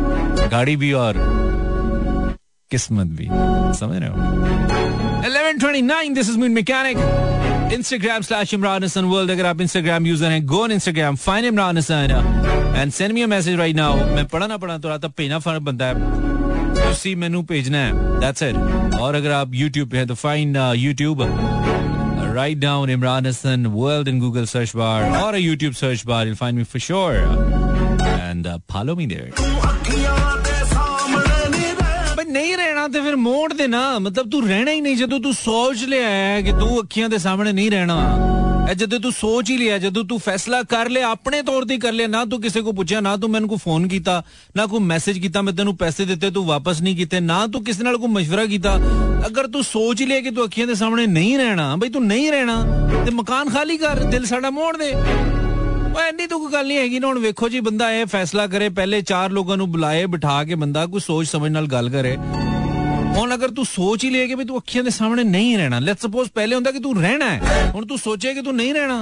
गाड़ी भी और किस्मत भी. समझ रहे हो? 11:29. This is moon mechanic. Instagram/Imran Hassan World. अगर आप Instagram यूजर हैं, go on Instagram, find Imran Hassan and send me a message right now. मैं पढ़ा तो रहा था, पेना फर्क बनता है, उसी मेनू भेजना है, that's it. और अगर आप YouTube पे हैं तो find YouTube, write down Imran Hassan World in Google search bar or a YouTube search bar, you'll find me for sure, and follow me there. नहीं रहना तो फिर मोड़ देना. मतलब तू रहना ही नहीं, जदों तू सोच लिया है कि तू अखियां दे सामने नहीं रहना, जदों तू सोच ही लिया, जदों तू फैसला कर ले, अपने तौर ते कर लिया, ना तू किसी को पूछा, ना तू मैनू को फोन कीता, ना कोई मैसेज कीता, मैं तेनू पैसे दिते तू वापस नहीं कीते, ना तू किसी नाल कोई मशवरा कीता. अगर तू सोच ही लिया कि तू अखियां दे सामने नहीं रहना, भाई तू नहीं रहना ते मकान खाली कर, दिल साडा मोड़ दे. एनी तो कोई गल नहीं हैगी ना. हुण वेखो जी, बंदा ये फैसला करे, पहले 4 लोगों को बुलाए, बिठा के बंदा कोई सोच समझ नाल गल करे. हुण अगर तू सोच ही ले कि तू अखियां दे सामने नहीं रहना, लेट्स सपोज पहले हुंदा कि तू रहना है, हुण तू सोचे कि तू नहीं रहना,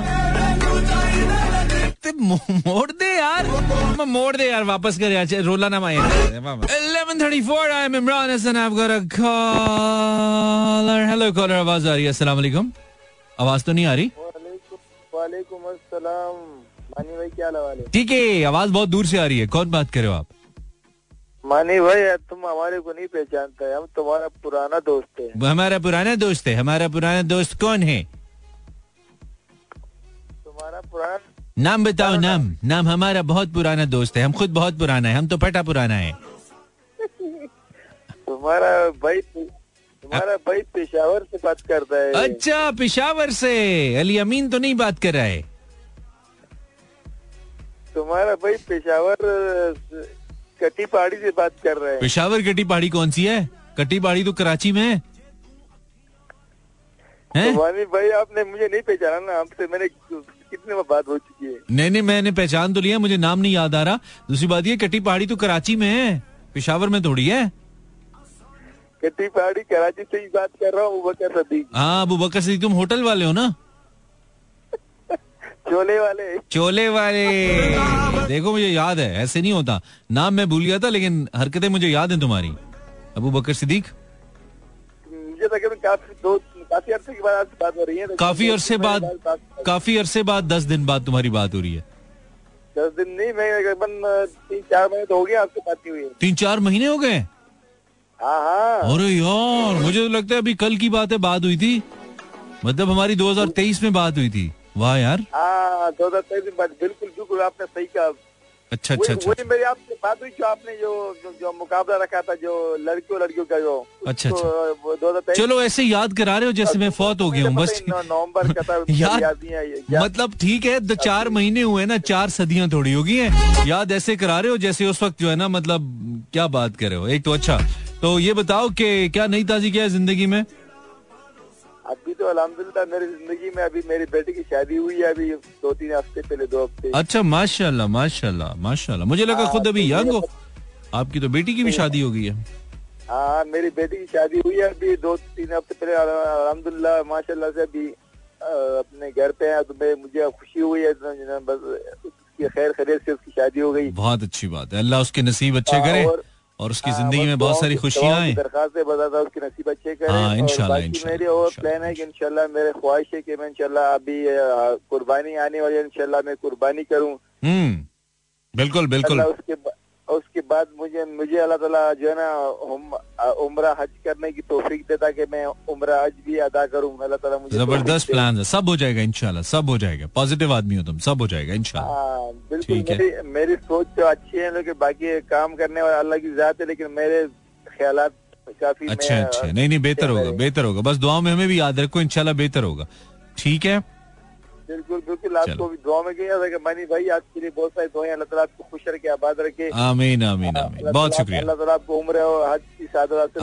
ते मोड़ दे यार, मोड़ दे यार, वापस कर यार, रोला ना मार. 11:34. I am Imran Hassan. I have got a caller. Hello caller, आवाज आ रही है? अस्सलाम वालेकुम. आवाज तो नहीं आ रही? वालेकुम अस्सलाम. मानी भाई क्या हाल है? ठीक है, आवाज बहुत दूर से आ रही है. कौन बात कर रहे हो आप? मानी भाई, तुम हमारे को नहीं पहचानते, हम तुम्हारा पुराना दोस्त है. हमारा पुराना दोस्त है? हमारा पुराना दोस्त कौन है? तुम्हारा पुराना नाम बताओ. नाम हमारा बहुत पुराना दोस्त है, हम खुद बहुत पुराना है, हम तो पटा पुराना है. तुम्हारा भाई पेशावर से बात करता है. अच्छा, पेशावर से. अली अमीन तो नहीं बात कर रहा है? तुम्हारा भाई पेशावर कटी पहाड़ी से बात कर रहा है. पेशावर कटी पहाड़ी कौन सी है? कटी पहाड़ी तो कराची में है. हैं? मानी भाई आपने मुझे नहीं पहचाना ना, आपसे मैंने कितने बात हो चुकी है। नहीं, मैंने पहचान तो लिया, मुझे नाम नहीं याद आ रहा। दूसरी बात ये, कटी पहाड़ी तो कराची में है, पेशावर में थोड़ी है। कटी पहाड़ी कराची से ही बात कर रहा हूँ, अबू बकर सदीक। हाँ, अबू बकर सदीक, तुम होटल वाले हो ना? चोले वाले। देखो मुझे याद है, ऐसे नहीं होता, नाम मैं भूल गया था लेकिन हरकतें मुझे याद हैं तुम्हारी। अबू बकर सिद्दीक, मुझे काफी अरसे के बाद आपसे बात हो रही है। काफी अरसे बाद 10 दिन बाद तुम्हारी बात हो रही है। 10 दिन नहीं, मैं 3-4 महीने तो हो गए आपसे बात नहीं हुई है। 3-4 महीने हो गए? हाँ। अरे यार, मुझे तो लगता है अभी कल की बात है, बात हुई थी, मतलब हमारी 2023 में बात हुई थी। वाह यार। 2023 में बात, बिल्कुल आपने सही कहा। अच्छा। वही मेरी आपसे बात हुई, जो आपने जो मुकाबला रखा था, जो लड़कियों का जो। अच्छा। 2023। चलो ऐसे याद करा रहे हो जैसे मैं फौत हो गया हूँ, बस नवंबर का था। याद मतलब ठीक है, 4 महीने हुए ना, 4 सदियां थोड़ी होगी हैं। याद ऐसे करा रहे हो जैसे उस वक्त जो है ना, मतलब क्या बात कर रहे हो। एक तो अच्छा, तो ये बताओ कि क्या नई ताजी क्या है जिंदगी में? अभी तो अल्हम्दुलिल्लाह मेरी जिंदगी में अभी मेरी बेटी की शादी हुई है, अभी 2-3 हफ्ते पहले, 2 हफ्ते। अच्छा, माशाल्लाह। मुझे लगा खुद अभी यंग हो। आपकी तो बेटी की भी शादी हो गई है? हाँ, मेरी बेटी की शादी हुई है अभी 2-3 हफ्ते पहले, अल्हम्दुलिल्लाह माशाल्लाह से अभी अपने घर पे है। तो मुझे खुशी हुई है, बस उसकी खैर खैरियत से उसकी शादी हो गई। बहुत अच्छी बात है, अल्लाह उसके नसीब अच्छे करे और उसकी जिंदगी में बहुत सारी खुशियां आए। दरखास्त है, बताता उसके नसीब अच्छे करे। हाँ, इंशाल्लाह। मेरी और प्लान है कि इंशाल्लाह मेरे ख्वाहिश है कि मैं इंशाल्लाह अभी कुर्बानी आने वाली है, इंशाल्लाह मैं कुर्बानी करूं। बिल्कुल। उसके बाद मुझे अल्लाह ताला जो है ना उम्रा हज करने की तौफीक देता कि मैं उम्रा हज भी अदा करूं। अल्लाह ताला मुझे जबरदस्त प्लान है, सब हो जाएगा इंशाल्लाह, सब हो जाएगा। पॉजिटिव आदमी हो तुम, सब हो जाएगा इंशाल्लाह। बिल्कुल, मेरी सोच तो अच्छी है, लेकिन बाकी काम करने वाला अल्लाह की जात है, लेकिन मेरे ख्यालात काफी अच्छा। नहीं, बेहतर होगा। बस दुआ में हमें भी याद रखो, इंशाल्लाह बेहतर होगा। ठीक है, बिल्कुल। आपको भी दुआ में किया था कि मानी भाई आपके लिए बहुत सारी दुआएं, अल्लाह ताला आपको खुश रखे, आबाद रखे। आमीन। बहुत शुक्रिया। अल्लाह ताला आपको उम्र और हज की सादत।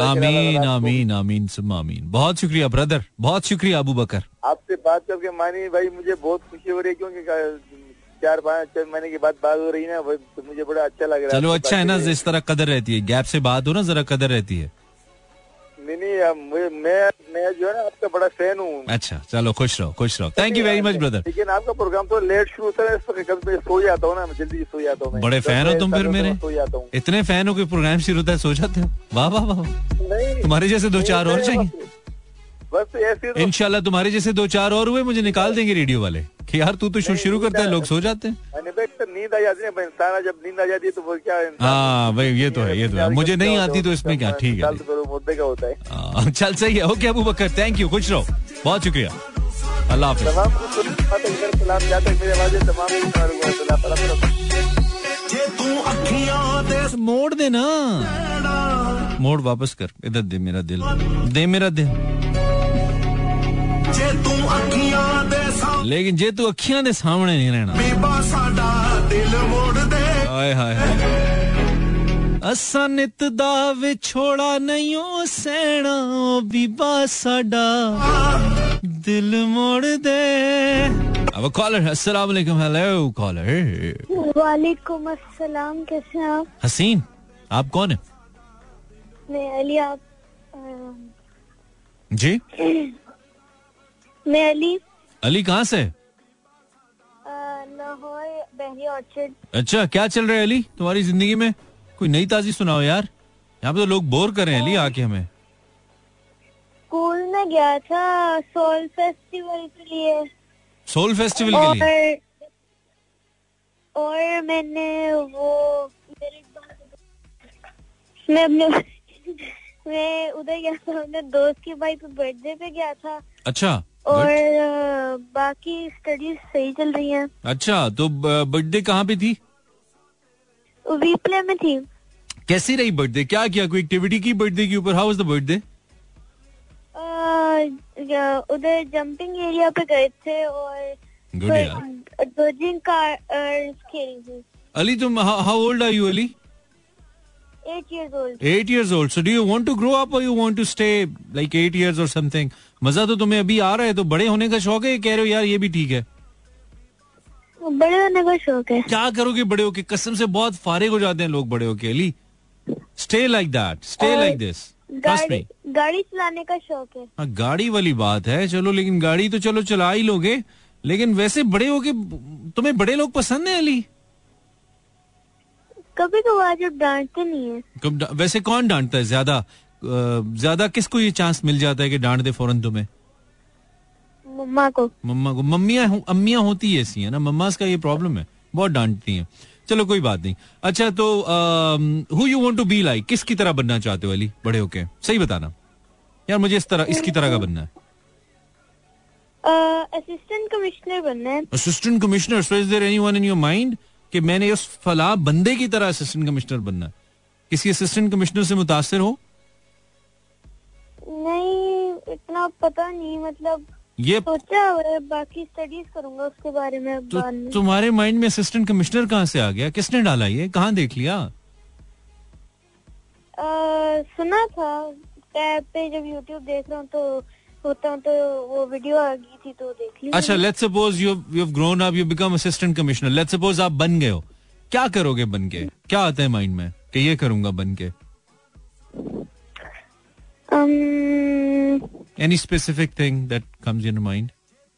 आमीन। बहुत शुक्रिया ब्रदर, बहुत शुक्रिया अबू बकर। आपसे बात करके मानी भाई मुझे बहुत खुशी हो रही है, क्योंकि 4-5 महीने की बात हो रही है ना, तो मुझे बड़ा अच्छा लग रहा है। चलो अच्छा है ना, इस तरह कदर रहती है, गैप से बात हो ना, जरा कदर रहती है। नहीं, मैं जो है ना आपका बड़ा फैन हूँ। अच्छा, चलो खुश रहो। Thank you very much brother. लेकिन आपका प्रोग्राम तो लेट शुरू होता है, कभी सो जाता हूँ ना, मैं जल्दी सो जाता हूँ। बड़े फैन हो तुम फिर मेरे? सो जाता हूँ। इतने फैन हो कि प्रोग्राम शुरू होता है सो जाते हो? वाह। तुम्हारे जैसे 2-4 और चाहिए बस ऐसे। इंशाल्लाह तुम्हारे जैसे 2-4 और हुए, मुझे निकाल देंगे रेडियो वाले कि यार तू तो शुरू करता है, लोग सो जाते हैं। नींद आ जाती है इंसान, जब नींद आ जाती है तो वो क्या। हाँ भाई, ये तो है। मुझे नहीं आती तो इसमें क्या, ठीक है, मुद्दे का होता है। चल सही है। Okay Abu Bakar, thank you, खुश रहो, बहुत शुक्रिया, अल्लाह हाफिज। मोड़ देना, मोड़ वापस कर, इधर दे मेरा दिल, लेकिन जे तू अखियां दे सामने नहीं रहना। हाय असा नित दा विछोड़ा नहीं हो सहना, बीबा साडा दिल मोड़ दे। अब कॉलर, अस्सलाम वालेकुम। Hello caller. वालेकुम अस्सलाम, कैसे हैं आप? हसीन, आप कौन है? मैं अली। आप? जी, मैं अली। अली कहाँ से? लाहौर, बहरी ऑर्चर्ड। अच्छा, क्या चल रहा है अली तुम्हारी जिंदगी में? कोई नई ताजी सुनाओ यार, यहाँ पे तो लोग बोर कर रहे हैं अली आके हमें। स्कूल में गया था सोल फेस्टिवल के लिए। सोल फेस्टिवल के लिए? और मैंने मैं उधर गया था, अपने दोस्त की भाई पे बर्थडे पे गया था। अच्छा, और बाकी स्टडीज सही चल रही हैं। अच्छा, तो बर्थडे कहाँ पे थी? वीप्ले में थी। कैसी रही बर्थडे, क्या किया, कोई एक्टिविटी की बर्थडे के ऊपर? How was the birthday? उधर जंपिंग एरिया पे गए थे और डोजिंग कार्स खेली थी। अली तुम how old are you Ali? 8 years old. 8 years old. So do you want to grow up or you want to stay like 8 years or something? मजा तो तुम्हें अभी आ रहा है, तो बड़े होने का शौक है, कह रहे हो यार ये भी ठीक है? बड़े होने का शौक है. क्या करोगे बड़े होके? कसम से बहुत फारिग हो जाते हैं लोग बड़े होके. Ali, stay like that, stay like this. Trust me. गाड़ी चलाने का शौक है. हाँ, गाड़ी वाली बात है. चलो, लेकिन गाड़ी तो चलो चला ही लोगे, लेकिन वैसे बड़े होके तुम्हें बड़े लोग पसंद है अली? कभी कभार जब डांटते नहीं है. वैसे कौन डांटता है ज्यादा? किसको ये चांस मिल जाता है कि डांट दे फौरन तुम्हें? मम्मा को. अम्मियां होती है ऐसी है ना, मम्मास का ये प्रॉब्लम है, बहुत डांटती हैं. चलो कोई बात नहीं. अच्छा, तो who you want to be like? किसकी तरह बनना चाहते हो अली बड़े होके? सही बताना यार, मुझे इसकी तरह का बनना है. असिस्टेंट कमिश्नर बनना है. Assistant commissioner. So is there anyone in your mind कि मैंने उस फला बंदे की तरह असिस्टेंट कमिश्नर बनना है? किसी असिस्टेंट कमिश्नर से मुतासिर हो? नहीं, इतना पता नहीं. मतलब ये सोचा है, बाकी स्टडीज करूंगा उसके बारे में बाद में. तुम्हारे माइंड में असिस्टेंट कमिश्नर कहाँ से आ गया? किसने डाला ये? कहाँ देख लिया? सुना था टैब पे, जब यूट्यूब देख रहा हूँ तो वो वीडियो आ गई थी तो देख ली. अच्छा, let's suppose you have grown up, you become assistant commissioner. Let's suppose आप बन गए हो, क्या करोगे बन के? क्या आता है माइंड में कि ये करूंगा बन के? Any specific thing that comes in your mind?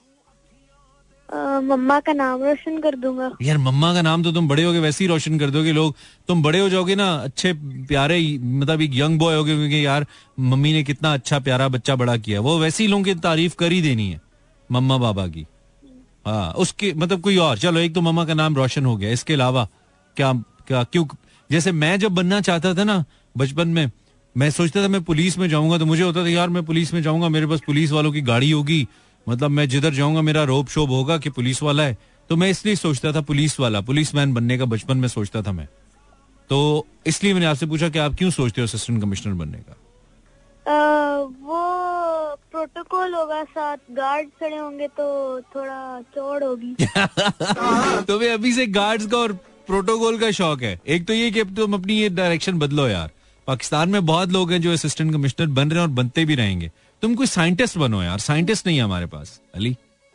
मम्मा का नाम रोशन कर दूंगा. यार, मम्मा का नाम तो तुम बड़े होगे वैसे ही रोशन कर दोगे. लोग, तुम बड़े हो जाओगे ना, अच्छे प्यारे, मतलब एक यंग बॉय होगे, क्योंकि यार मम्मी ने कितना अच्छा प्यारा बच्चा बड़ा किया, वो वैसे ही लोगों की तारीफ कर ही देनी है मम्मा बाबा की. हाँ, उसके मतलब कोई और. चलो, एक तो मम्मा का नाम रोशन हो गया, इसके अलावा क्या क्या क्यों? जैसे मैं जब बनना चाहता था ना बचपन में, मैं सोचता था मैं पुलिस में जाऊंगा, तो मुझे होता था यार मैं पुलिस में जाऊंगा, मेरे पास पुलिस वालों की गाड़ी होगी, मतलब मैं जिधर जाऊंगा मेरा रोब शोब होगा कि पुलिस वाला है. तो मैं इसलिए सोचता था पुलिसमैन बनने का बचपन में सोचता था मैं. तो इसलिए मैंने आपसे पूछा कि आप क्यों सोचते हो असिस्टेंट कमिश्नर बनने का? वो प्रोटोकॉल होगा, साथ गार्ड खड़े होंगे तो थोड़ा चौड़ होगी. तो वे अभी से गार्ड्स का और प्रोटोकॉल का शौक है. एक तो ये कि तुम अपनी ये डायरेक्शन बदलो यार. पाकिस्तान में बहुत लोग हैं जो असिस्टेंट कमिश्नर बन रहे हैं और बनते भी रहेंगे. तुम कोई साइंटिस्ट बनो यार. साइंटिस्ट नहीं है हमारे पास अली.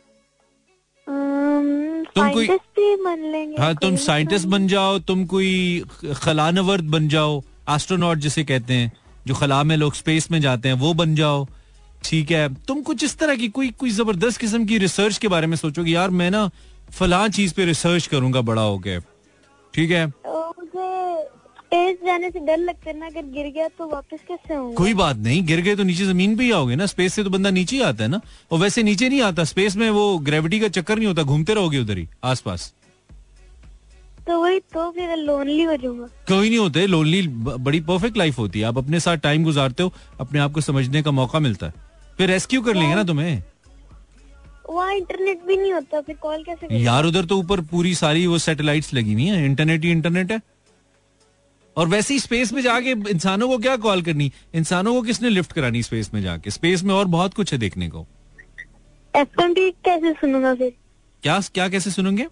तुम कोई भी बन लेंगे. हाँ, तुम साइंटिस्ट बन जाओ. तुम कोई खलानवर्द बन जाओ, एस्ट्रोनॉट जिसे कहते हैं, जो खला में लोग स्पेस में जाते हैं, वो बन जाओ. ठीक है, तुम कुछ इस तरह की कोई जबरदस्त किस्म की रिसर्च के बारे में सोचो कि यार मैं ना फलां चीज पे रिसर्च करूंगा बड़ा होके. ठीक है, स्पेस जाने से डर लगता है ना, अगर गिर गया तो वापस कैसे होगा? कोई बात नहीं, गिर गए तो नीचे जमीन पे ही आओगे ना. स्पेस से तो बंदा नीचे ही आता है ना. और वैसे नीचे नहीं आता, स्पेस में वो ग्रेविटी का चक्कर नहीं होता, घूमते रहोगे उधर ही आसपास. तो वही तो, फिर लोनली हो जाऊंगा. कोई नहीं होते लोनली, बड़ी परफेक्ट लाइफ होती है. आप अपने साथ टाइम गुजारते हो, अपने आप को समझने का मौका मिलता है, फिर रेस्क्यू कर लेंगे ना तुम्हें. वहाँ इंटरनेट भी नहीं होता, फिर कॉल कैसे करें? यार उधर तो ऊपर पूरी सारी वो सैटेलाइट्स लगी हुई है, इंटरनेट ही इंटरनेट है. और वैसे ही स्पेस में जाके इंसानों को क्या कॉल करनी? इंसानों को किसने लिफ्ट करानी स्पेस में जाके? स्पेस में और बहुत कुछ है देखने को. एफएम भी कैसे सुनूंगा फिर? क्या कैसे सुनोगे?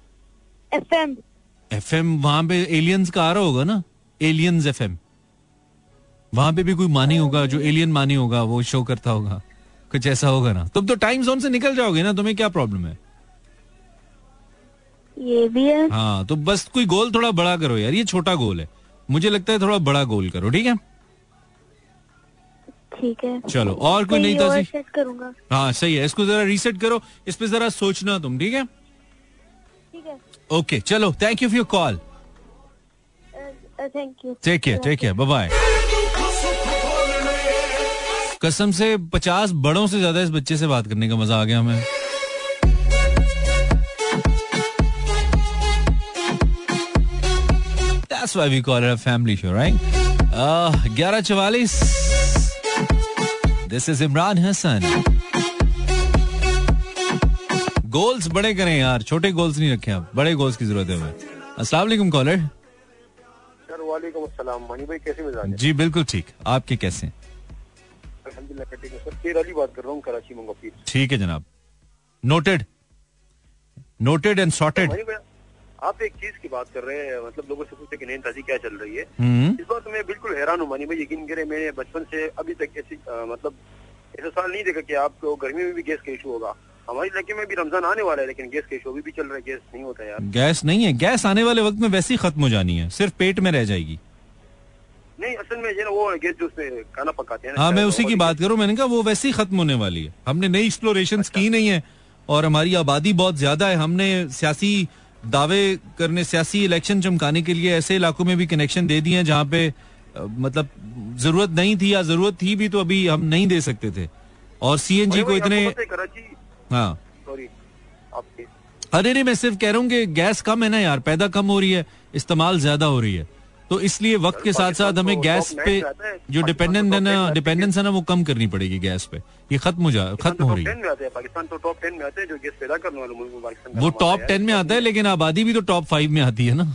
एफएम वहां पे एलियंस का आ रहा होगा ना, एलियंस एफएम. वहां पे भी कोई मानी होगा जो एलियन मानी होगा, वो शो करता होगा, कुछ ऐसा होगा ना. तुम तो टाइम जोन से निकल जाओगे ना, तुम्हें क्या प्रॉब्लम है? ये भी है. हाँ, तो बस कोई गोल थोड़ा बड़ा करो यार. ये छोटा गोल है, मुझे लगता है थोड़ा बड़ा गोल करो. ठीक है, ठीक है. चलो, और कोई नहीं था? सेट करूंगा. हाँ सही है, इसको जरा रीसेट करो, इस पे जरा सोचना तुम. ठीक है, ठीक है. ओके, चलो, thank you for your call. Thank you. Take care, bye bye. कसम से 50 बड़ों से ज्यादा इस बच्चे से बात करने का मजा आ गया हमें. That's why we call it a family show, right? 11:44. This is Imran Hassan. Goals बड़े करें यार, छोटे गोल्स नहीं रखे आप, बड़े गोल्स की जरूरत है हमें. अस्सलाम वालेकुम कॉलर. सर वालेकुम अस्सलाम. मनी भाई कैसे मिजाज है? जी बिल्कुल ठीक, आपके कैसे? अल्हम्दुलिल्लाह ठीक है सर. तेरा अली बात कर रहा हूँ, कराची मंगोपीर. ठीक है जनाब, नोटेड एंड सॉर्टेड. आप एक चीज की बात कर रहे हैं, मतलब लोगों से पूछते कि नहीं ताजी क्या चल रही है. इस बार तुम्हें हैरान हूँ मानी भाई, यकीन करें मैंने बचपन से अभी तक ऐसी मतलब ऐसा साल नहीं देखा कि आपको गर्मी में भी गैस का इशू होगा। हमारे इलाके में भी रमजान आने वाला है लेकिन गैस का इशू अभी भी चल रहा है, गैस नहीं होता यार। गैस नहीं है, गैस आने वाले वक्त में वैसे ही खत्म हो जानी है, सिर्फ पेट में रह जाएगी। नहीं असल में ये ना वो गैस जो उसमें खाना पकाते हैं। हाँ मैं उसी की बात करूँ, मैंने कहा वो वैसे ही खत्म होने वाली है। हमने नई एक्सप्लोरेशन की नहीं है और हमारी आबादी बहुत ज्यादा है। हमने सियासी दावे करने, सियासी इलेक्शन चमकाने के लिए ऐसे इलाकों में भी कनेक्शन दे दिए हैं जहाँ पे मतलब जरूरत नहीं थी, या जरूरत थी भी तो अभी हम नहीं दे सकते थे। और सीएनजी को इतने हाँ अरे नहीं मैं सिर्फ कह रहा हूँ कि गैस कम है ना यार, पैदा कम हो रही है, इस्तेमाल ज्यादा हो रही है, तो इसलिए वक्त के साथ साथ हमें गैस पे जो डिपेंडेंस है ना वो कम करनी पड़ेगी गैस पे। ये खत्म हो रही है। पाकिस्तान तो टॉप 10 में आता है जो गैस पैदा करने वाले मुल्क में, पाकिस्तान वो टॉप 10 में आता है लेकिन आबादी भी तो टॉप 5 में आती है ना।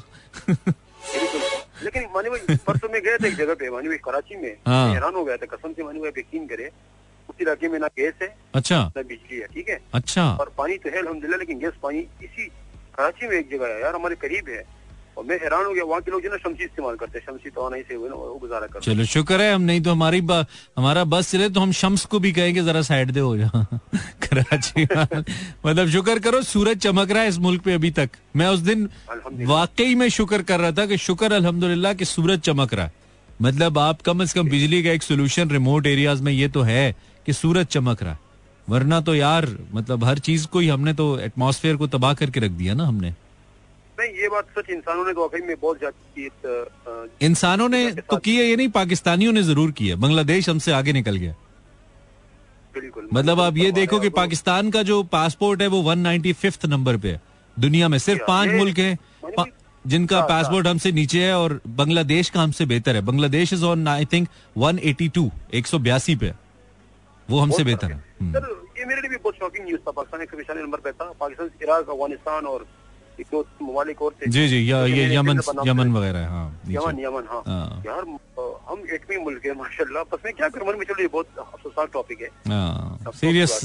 लेकिन मानी भाई परसों में गए थे एक जगह पे मानी भाई कराची में, हैरान हो गया था कसम से मानी भाई, यकीन करे उस इलाके में ना गैस है, अच्छा ना बिजली है, ठीक है, अच्छा, और पानी तो है अल्हम्दुलिल्लाह, लेकिन गैस पानी इसी कराची में एक जगह है यार हमारे करीब है। और मैं हैरान हो गया, वहाँ के लोग जो ना शमसी इस्तेमाल करते हैं, शमसी तो नहीं से हुए ना वो गुजारा करते। चलो शुक्र है हम, नहीं तो हमारा बस चले तो हम शम्स को भी कहेंगे जरा साइड दे हो जा कराची। मतलब शुक्र करो सूरज चमक रहा है इस मुल्क पे अभी तक। मैं उस दिन वाकई में शुक्र कर रहा था कि शुक्र अल्हम्दुलिल्लाह कि सूरज चमक रहा है। मतलब आप कम से कम बिजली का एक सोल्यूशन रिमोट एरियाज में ये तो है कि सूरज चमक रहा है, वरना तो यार मतलब हर चीज को ही हमने तो एटमॉस्फेयर को तबाह करके रख दिया ना हमने। नहीं ये बात सच, इंसानों ने तो वाकई में बहुत ज्यादा इंसानों ने तो की है, ये नहीं पाकिस्तानियों ने जरूर की है। बांग्लादेश हमसे आगे निकल गया। बिल्कुल, मतलब आप ये देखो कि पाकिस्तान का जो पासपोर्ट है वो 195 नंबर पे है दुनिया में। सिर्फ 5 मुल्क हैं जिनका पासपोर्ट हमसे नीचे है और बांग्लादेश का हमसे बेहतर है। Bangladesh is on I think 182 182 पे, वो हमसे बेहतर है। ये मेरे लिए भी बहुत शॉकिंग न्यूज था। पाकिस्तान 120 नंबर पे था, पाकिस्तान, इराक, अफगानिस्तान और एक दो ममालिक और थे। जी ये यमन वगैरह। हाँ यमन हाँ यार हम 8वीं मुल्क है माशाल्लाह। बस मैं क्या करूँ में, चलो ये बहुत अफसोसनाक टॉपिक है, सीरियस।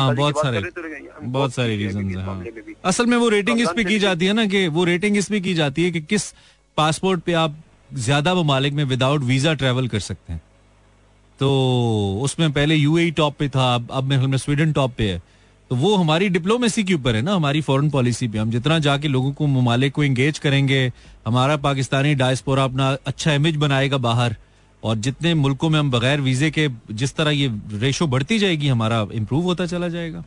बहुत सारे रीजन है। असल में वो रेटिंग इस पे की जाती है ना, कि वो रेटिंग इसमें की जाती है कि किस पासपोर्ट पे आप ज्यादा ममालिक में विदाउट वीजा ट्रेवल कर सकते हैं। तो उसमें पहले यूएई टॉप पे था, अब मेरे में स्वीडन टॉप पे है। तो वो हमारी डिप्लोमेसी के ऊपर है ना, हमारी फॉरेन पॉलिसी पे। हम जितना जाके लोगों को, ममालिक को एंगेज करेंगे, हमारा पाकिस्तानी डायस्पोरा अपना अच्छा इमेज बनाएगा बाहर, और जितने मुल्कों में हम बगैर वीजे के जिस तरह ये रेशो बढ़ती जाएगी हमारा इम्प्रूव होता चला जाएगा।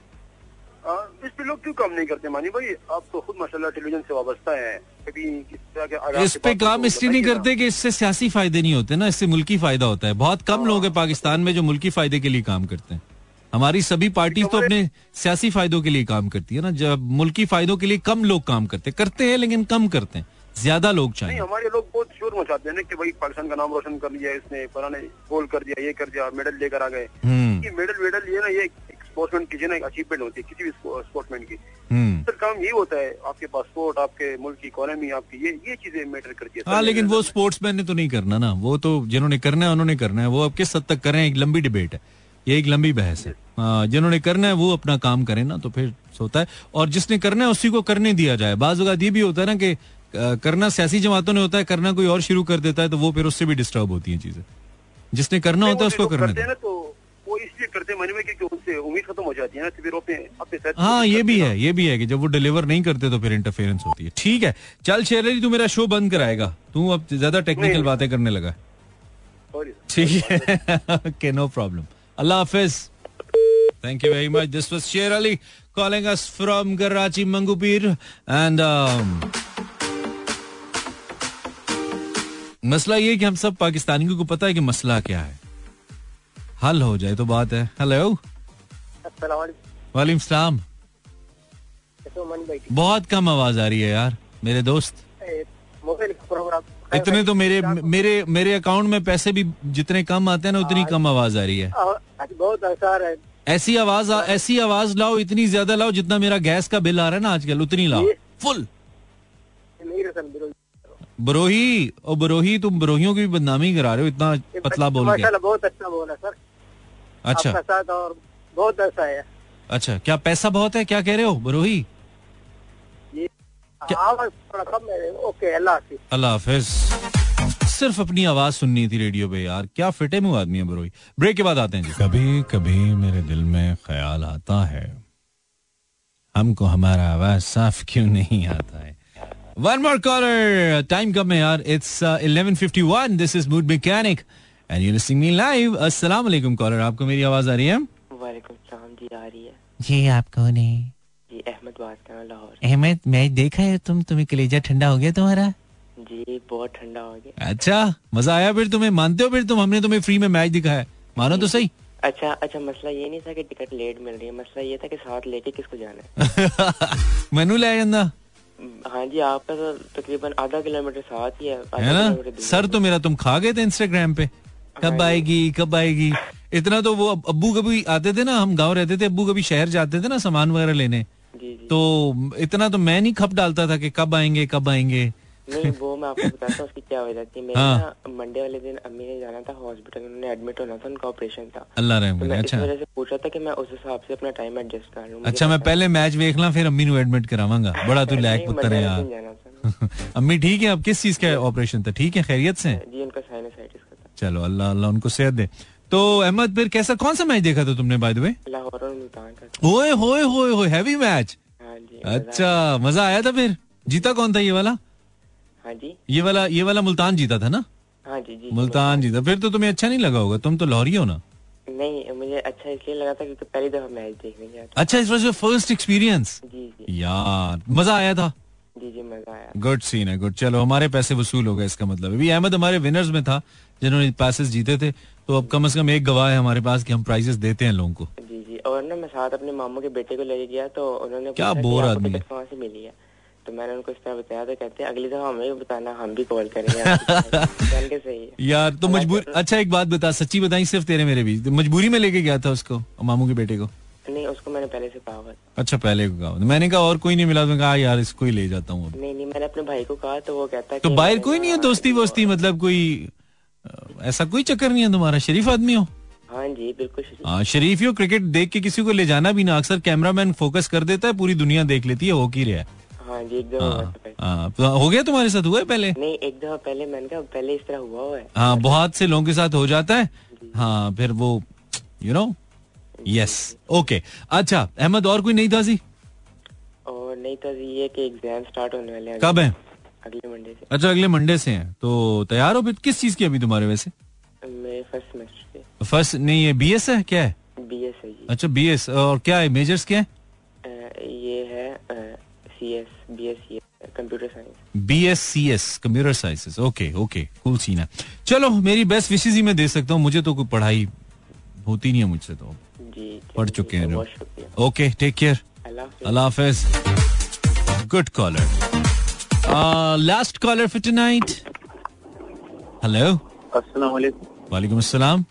इस पे लोग क्यों काम नहीं करते मानी भाई? आप तो खुद माशाल्लाह टेलीविजन से वाबस्ता है, कभी किस तरह के इस पे काम इसलिए नहीं करते कि इससे सियासी फायदे नहीं होते ना, इससे मुल्की फायदा होता है। बहुत कम लोग हैं पाकिस्तान में जो मुल्की फायदे के लिए काम करते हैं। हमारी सभी पार्टी तो अपने सियासी फायदों के लिए काम करती है ना। जब मुल्की फायदों के लिए कम लोग काम करते हैं लेकिन कम करते हैं, ज्यादा लोग चाहिए। हमारे लोग बहुत शोर मचाते हैं ना कि भाई पाकिस्तान का नाम रोशन कर लिया इसने, फलाने गोल कर दिया, ये कर दिया, मेडल लेकर आ गए। ये मेडल ये ना, ये स्पोर्ट्समैन की ना एक अचीवमेंट होती है किसी भी स्पोर्ट्समैन की। सर काम यही होता है, आपके पासपोर्ट, आपके मुल्क की इकोनॉमी, आपकी ये चीजें मैटर करती है। हाँ लेकिन वो स्पोर्ट्समैन ने तो नहीं करना ना, वो तो जिन्होंने करना है उन्होंने करना है। वो अब किस हद तक करें, एक लंबी डिबेट है, ये एक लंबी बहस है। जिन्होंने करना है वो अपना काम करें ना, तो फिर होता है। और जिसने करना है उसी को करने दिया जाए। बाज़ औक़ात ये भी होता है ना कि करना सियासी जमातों ने होता है, करना कोई और शुरू कर देता है, तो वो फिर उससे भी डिस्टर्ब होती हैं चीजें। जिसने करना होता है उसको करने दें। तो वो इसलिए करते हैं क्योंकि उनसे उम्मीद खत्म हो जाती है ना, तो फिर अपने साथ। हाँ ये भी है कि जब वो डिलीवर नहीं करते तो फिर इंटरफेरेंस होती है। ठीक है चल शेर अली, तू मेरा शो बंद कराएगा, तू अब ज्यादा टेक्निकल बातें करने लगा। ठीक है ओके नो प्रॉब्लम, अल्लाह हाफिज, thank you very much. This was Sher Ali calling us from Karachi Mangupir and मसला ये कि हम सब पाकिस्तानियों को पता है कि मसला क्या है, हल हो जाए तो बात है। हेलो वालेकुम सलाम। बहुत कम आवाज आ रही है यार मेरे दोस्त। इतने तो मेरे अकाउंट में पैसे भी जितने कम आते हैं ना उतनी कम आवाज आ रही है। बहुत आसार है। ऐसी आवाज लाओ, इतनी ज्यादा लाओ जितना मेरा गैस का बिल आ रहा है ना आजकल, उतनी लाओ फुल। बरोही तुम बरोहियों की भी बदनामी करा रहे हो इतना पतला बोल के। बहुत अच्छा बोला सर। अच्छा साथ और बहुत अच्छा है। अच्छा क्या पैसा बहुत है, क्या कह रहे हो बरोही? आवाज थोड़ा कम है। ओके अल्लाह हाफिज। सिर्फ अपनी आवाज सुननी थी रेडियो पे यार. क्या फिटे मुंह आदमी है बरोई. ब्रेक के बाद आते हैं जी. कभी कभी मेरे दिल में ख्याल आता है, हमको हमारा आवाज साफ क्यों नहीं आता है. One more caller. टाइम कम है यार. It's 11:51. This is mood mechanic and you listening me live. अस्सलाम वालेकुम कॉलर, आपको मेरी आवाज आ रही है? वालेकुम सलाम जी, आ रही है जी. आपको नहीं जी. अहमद बात कर रहा हूं, लाहौर. अहमद, मैं देखा है तुम्हें कलेजा ठंडा हो गया तुम्हारा. जी बहुत ठंडा हो गया. अच्छा, मजा आया फिर तुम्हें? मानते हो फिर तुम? हमने तुम्हें फ्री में मैच दिखाया, मानो तो सही. अच्छा, मसला ये नहीं था कि टिकट लेट मिल रही है, मसला ये था कि साथ लेके किसको जाना है. मैनू ले जाना. हाँ जी, आपका तो तकरीबन आधा किलोमीटर साथ ही है ना. सर तो मेरा तुम खा गए थे इंस्टाग्राम पे, कब आएगी. इतना तो वो अब्बू कभी आते थे ना, हम गांव रहते थे, अब्बू कभी शहर जाते थे ना सामान वगैरह लेने, तो इतना तो मैं नहीं खप डालता था कि कब आएंगे. नहीं, वो मैं आपको बताता हूँ उसकी क्या वजह थी. मेरे ना मंडे वाले दिन अम्मी ने जाना था हॉस्पिटल, उन्होंने एडमिट होना था, उनका ऑपरेशन था. अल्लाह रहम करे. अच्छा, इस वजह से पूछा था कि मैं उस हिसाब से अपना टाइम एडजस्ट कर लूं. अच्छा, मैं पहले मैच देख ला फिर अम्मी को एडमिट करावांगा. बड़ा तू लायक पुत्र है यार. अम्मी ठीक है? अब किस चीज का ऑपरेशन था? ठीक है, खैरियत से जी. उनका साइनसाइटिस का था. चलो अल्लाह उनको सेहत दे. तो अहमद, फिर कैसा, कौन सा मैच देखा था तुमने बाय द वे? लाहौर और मुल्तान का. ओए होए हैवी मैच. हाँ जी. अच्छा, मजा आया था फिर? जीता कौन था ये वाला? हाँ जी, ये वाला मुल्तान जीता था ना? हाँ जी. मुल्तान जीता. फिर तो तुम्हें अच्छा नहीं लगा होगा, तुम तो लाहौरी हो ना? नहीं, मुझे अच्छा इसलिए लगा था क्योंकि पहली दफा मैच देखने गया था. अच्छा, it was your first experience. जी यार, मजा आया था? जी मजा आया. गुड सीन है, गुड. चलो, हमारे पैसे वसूल हो गए इसका मतलब. अभी अहमद हमारे विनर्स में था जिन्होंने पैसेस जीते थे, तो अब कम से कम एक गवाह है हमारे पास कि हम प्राइजेस देते हैं लोगों को. जी. और ना मैं साथ अपने मामू के बेटे को लेके गया, तो उन्होंने क्या बोर आदमी है. कहाँ से मिली है, तो मैंने उनको इस तरह बताया, तो कहते हैं अगली दफा हमें भी बताना, हम भी कॉल करेंगे. सही है यार. तो मजबूर. अच्छा, एक बात बता, सच्ची बताई, सिर्फ तेरे मेरे भी मजबूरी में लेके गया था उसको, मामू के बेटे को? नहीं, उसको मैंने पहले से कहा. अच्छा, पहले को कहा. मैंने कहा और कोई नहीं मिला, तो कहा यार इसको ही ले जाता हूँ. नहीं, मैंने अपने भाई को कहा, तो वो कहता है तो बाहर कोई नहीं है दोस्ती वोस्ती, मतलब कोई ऐसा कोई चक्कर नहीं है तुम्हारा? शरीफ आदमी हो? हाँ जी, बिल्कुल. हाँ, शरीफ ही हो. क्रिकेट देख के किसी को ले जाना भी ना. अक्सर कैमरामैन फोकस कर देता है, पूरी दुनिया देख लेती है, हो की रहा है. हाँ जी, एकदम. हो गया तुम्हारे साथ? हुआ है पहले? नहीं, एक दफा पहले. मैंने कहा पहले इस तरह हुआ है. हाँ, बहुत से लोगों के साथ हो जाता है. हाँ, फिर वो यस. ओके. अच्छा अहमद, और कोई नहीं था जी? और नहीं था जी, ये कि एग्जाम स्टार्ट होने वाले हैं. कब है? अगले मंडे से. अच्छा, अगले मंडे से हैं, तो तैयार हो फिर? किस चीज की अभी तुम्हारे? वैसे मेरे फर्स्ट सेमेस्टर के. फर्स्ट नहीं है, बीएस है? क्या है? बीएस है जी. अच्छा, बीएस. और क्या है, मेजर्स क्या है? ये है CS, BSc computer science. BSCS computer sciences. Okay, cool scene है. चलो, मेरी बेस्ट विशेष ही मैं दे सकता हूँ. मुझे तो कोई पढ़ाई होती नहीं है मुझसे, तो जी पढ़ चुके हैं. Okay, take care. अल्लाह हाफिज. Good caller. Last caller for tonight. Hello. अस्सलाम वालेकुम. वालेकुम अस्सलाम.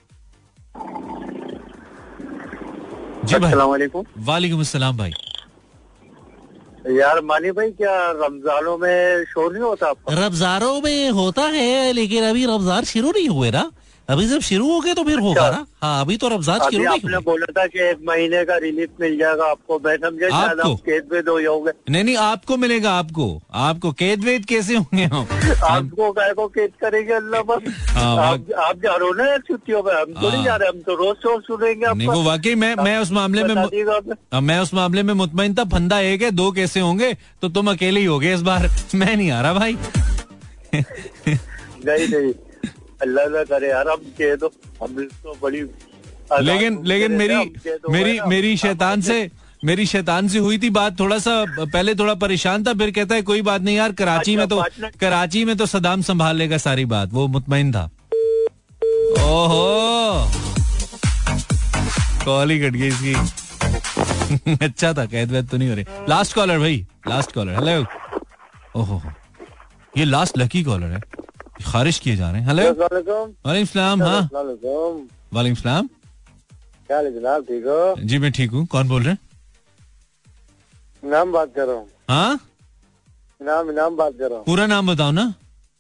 जी भाई. अस्सलाम वालेकुम. वालेकुम अस्सलाम भाई. यार मानी भाई, क्या रमजानों में शोर नहीं होता आपका? रमजानों में होता है, लेकिन अभी रमजान शुरू नहीं हुए ना. अभी जब शुरू हो गए तो फिर होगा ना. हाँ, अभी तो रमजान शुरू नहीं हुए. आपने बोला था कि 1 महीने का रिलीफ मिल जाएगा आपको. मैं समझे शायद आप कैद वेद हो गए. नहीं, आपको मिलेगा. आपको कैद वेद कैसे होंगे हम? आपको काय को कैद करेंगे अल्लाह बस. आप जा रहे हो ना छुट्टियों में, हम तो नहीं जा रहे. हम तो रोज शोर सुनेंगे. नहीं, वो वाकई मैं उस मामले में मुतमईन था. फंदा एक है, 2 कैसे होंगे? तो तुम अकेले ही हो गए इस बार. मैं नहीं आ रहा भाई. नहीं, अल्लाह ना करे यार, हम कह दो. हम तो बड़ी लेकिन मेरी शैतान से हुई थी बात. थोड़ा सा पहले थोड़ा परेशान था, फिर कहता है कोई बात नहीं यार, कराची में तो सदाम संभाल लेगा सारी बात. वो मुतमईन था. ओहो, कॉल ही कट गई इसकी. अच्छा था, कैद वैद तो नहीं हो रही. लास्ट कॉलर भाई, लास्ट कॉलर. हेलो. ओहो, ये लास्ट लकी कॉलर है. खारिज किए जा रहे हैं. हेलो. वालेकुम सलाम. हाँ, वालेकुम सलाम. क्या हाल है जनाब, ठीक हो? जी मैं ठीक हूँ. कौन बोल रहे हैं? नाम बात कर रहा हूँ. हाँ, नाम बात कर रहा हूँ. पूरा नाम बताओ ना.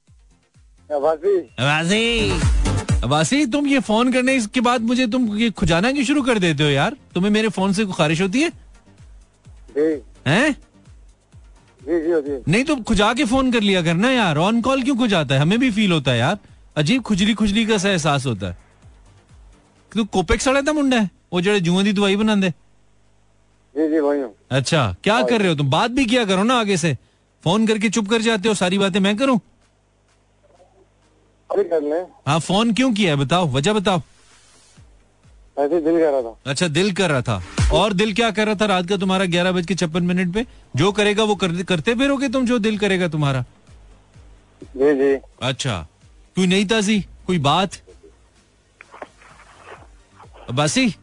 अब्बासी, तुम ये फोन करने के बाद मुझे तुम ये खुजाना क्यों शुरू कर देते हो यार? तुम्हें मेरे फोन से खारिश होती है? हैं? जी. नहीं तो खुजा के फोन कर लिया करना यार. ऑन कॉल क्यों खुजाता है? हमें भी फील होता है यार. अजीब खुजली खुजली का सा एहसास होता है। तू कोपेक्स वाला था मुंडा है वो जो जुएं दी दवाई बनांदे? जी जी भाई। अच्छा क्या कर रहे हो तुम? बात भी किया करो ना आगे से, फोन करके चुप कर जाते हो, सारी बातें मैं करूं? अरे कर ले। हाँ फोन क्यों किया है बताओ, वजह बताओ। ऐसे दिल कर रहा था। अच्छा दिल कर रहा था, और दिल क्या कर रहा था रात का तुम्हारा 11:56 पे? जो करेगा वो करते फिरोगे तुम, जो दिल करेगा तुम्हारा? जी जी। अच्छा कोई नई ताजी, कोई बात? अब्बासी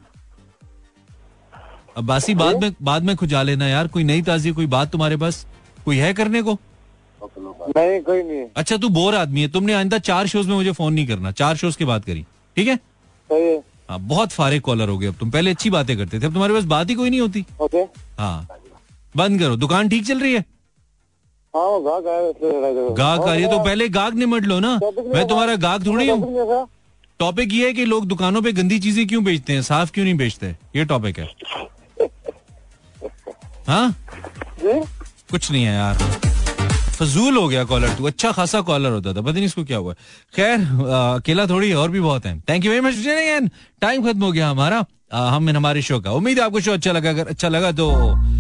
बाद में खुजा लेना यार, कोई नई ताजी कोई बात तुम्हारे पास कोई है करने को? नहीं कोई नहीं। अच्छा तू बोर आदमी है, तुमने आइंदा 4 शोज में मुझे फोन नहीं करना, 4 शोज की बात करी, ठीक है? सही है। हाँ बहुत फारे कॉलर हो गए अब तुम, पहले अच्छी बातें करते थे, अब तुम्हारे पास बात ही कोई नहीं होती। ओके हाँ बंद करो। दुकान ठीक चल रही है? हाँ गाहक आ रही है तो पहले गाहक निमट लो ना, मैं तुम्हारा गाहक थोड़ी हूँ। टॉपिक ये है कि लोग दुकानों पे गंदी चीजें क्यों बेचते हैं, साफ क्यों नहीं बेचते, ये टॉपिक है। हाँ कुछ नहीं है यार, फजूल हो गया कॉलर तू, अच्छा खासा कॉलर होता था, पता नहीं इसको क्या हुआ। खैर अकेला थोड़ी, और भी बहुत है। Thank you very much. Time खत्म हो गया हमारा, हम हमारे शो का। उम्मीद है आपको शो अच्छा लगा, अगर अच्छा लगा तो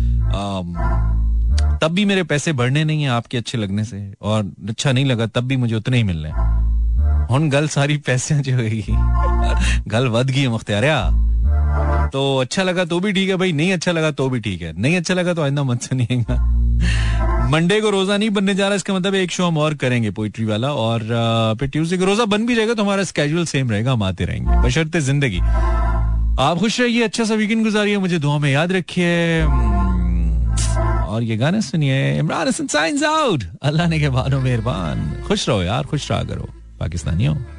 तब भी मेरे पैसे बढ़ने नहीं है आपके अच्छे लगने से, और अच्छा नहीं लगा तब भी मुझे उतने ही मिलने। हुन गल सारी पैसे जो गल वध गई मुख्तियारिया, तो अच्छा लगा तो भी ठीक है भाई, नहीं अच्छा लगा तो भी ठीक है, नहीं अच्छा लगा तो आइंदा मत सुनिएगा। मंडे को रोजा नहीं बनने जा रहा, इसका मतलब एक शो हम और करेंगे पोइट्री वाला, और फिर ट्यूसडे को रोजा बन भी जाएगा तो हमारा स्केड्यूल सेम रहेगा, हम आते रहेंगे बशर्ते जिंदगी। आप खुश रहिए, अच्छा सा वीकेंड गुजारिए, मुझे दुआ में याद रखिए, और ये गाने सुनिए। Imran Hassan science out. अल्लाह ने के बानो मेहरबान। खुश रहो यार, खुश रहा करो पाकिस्तानियों।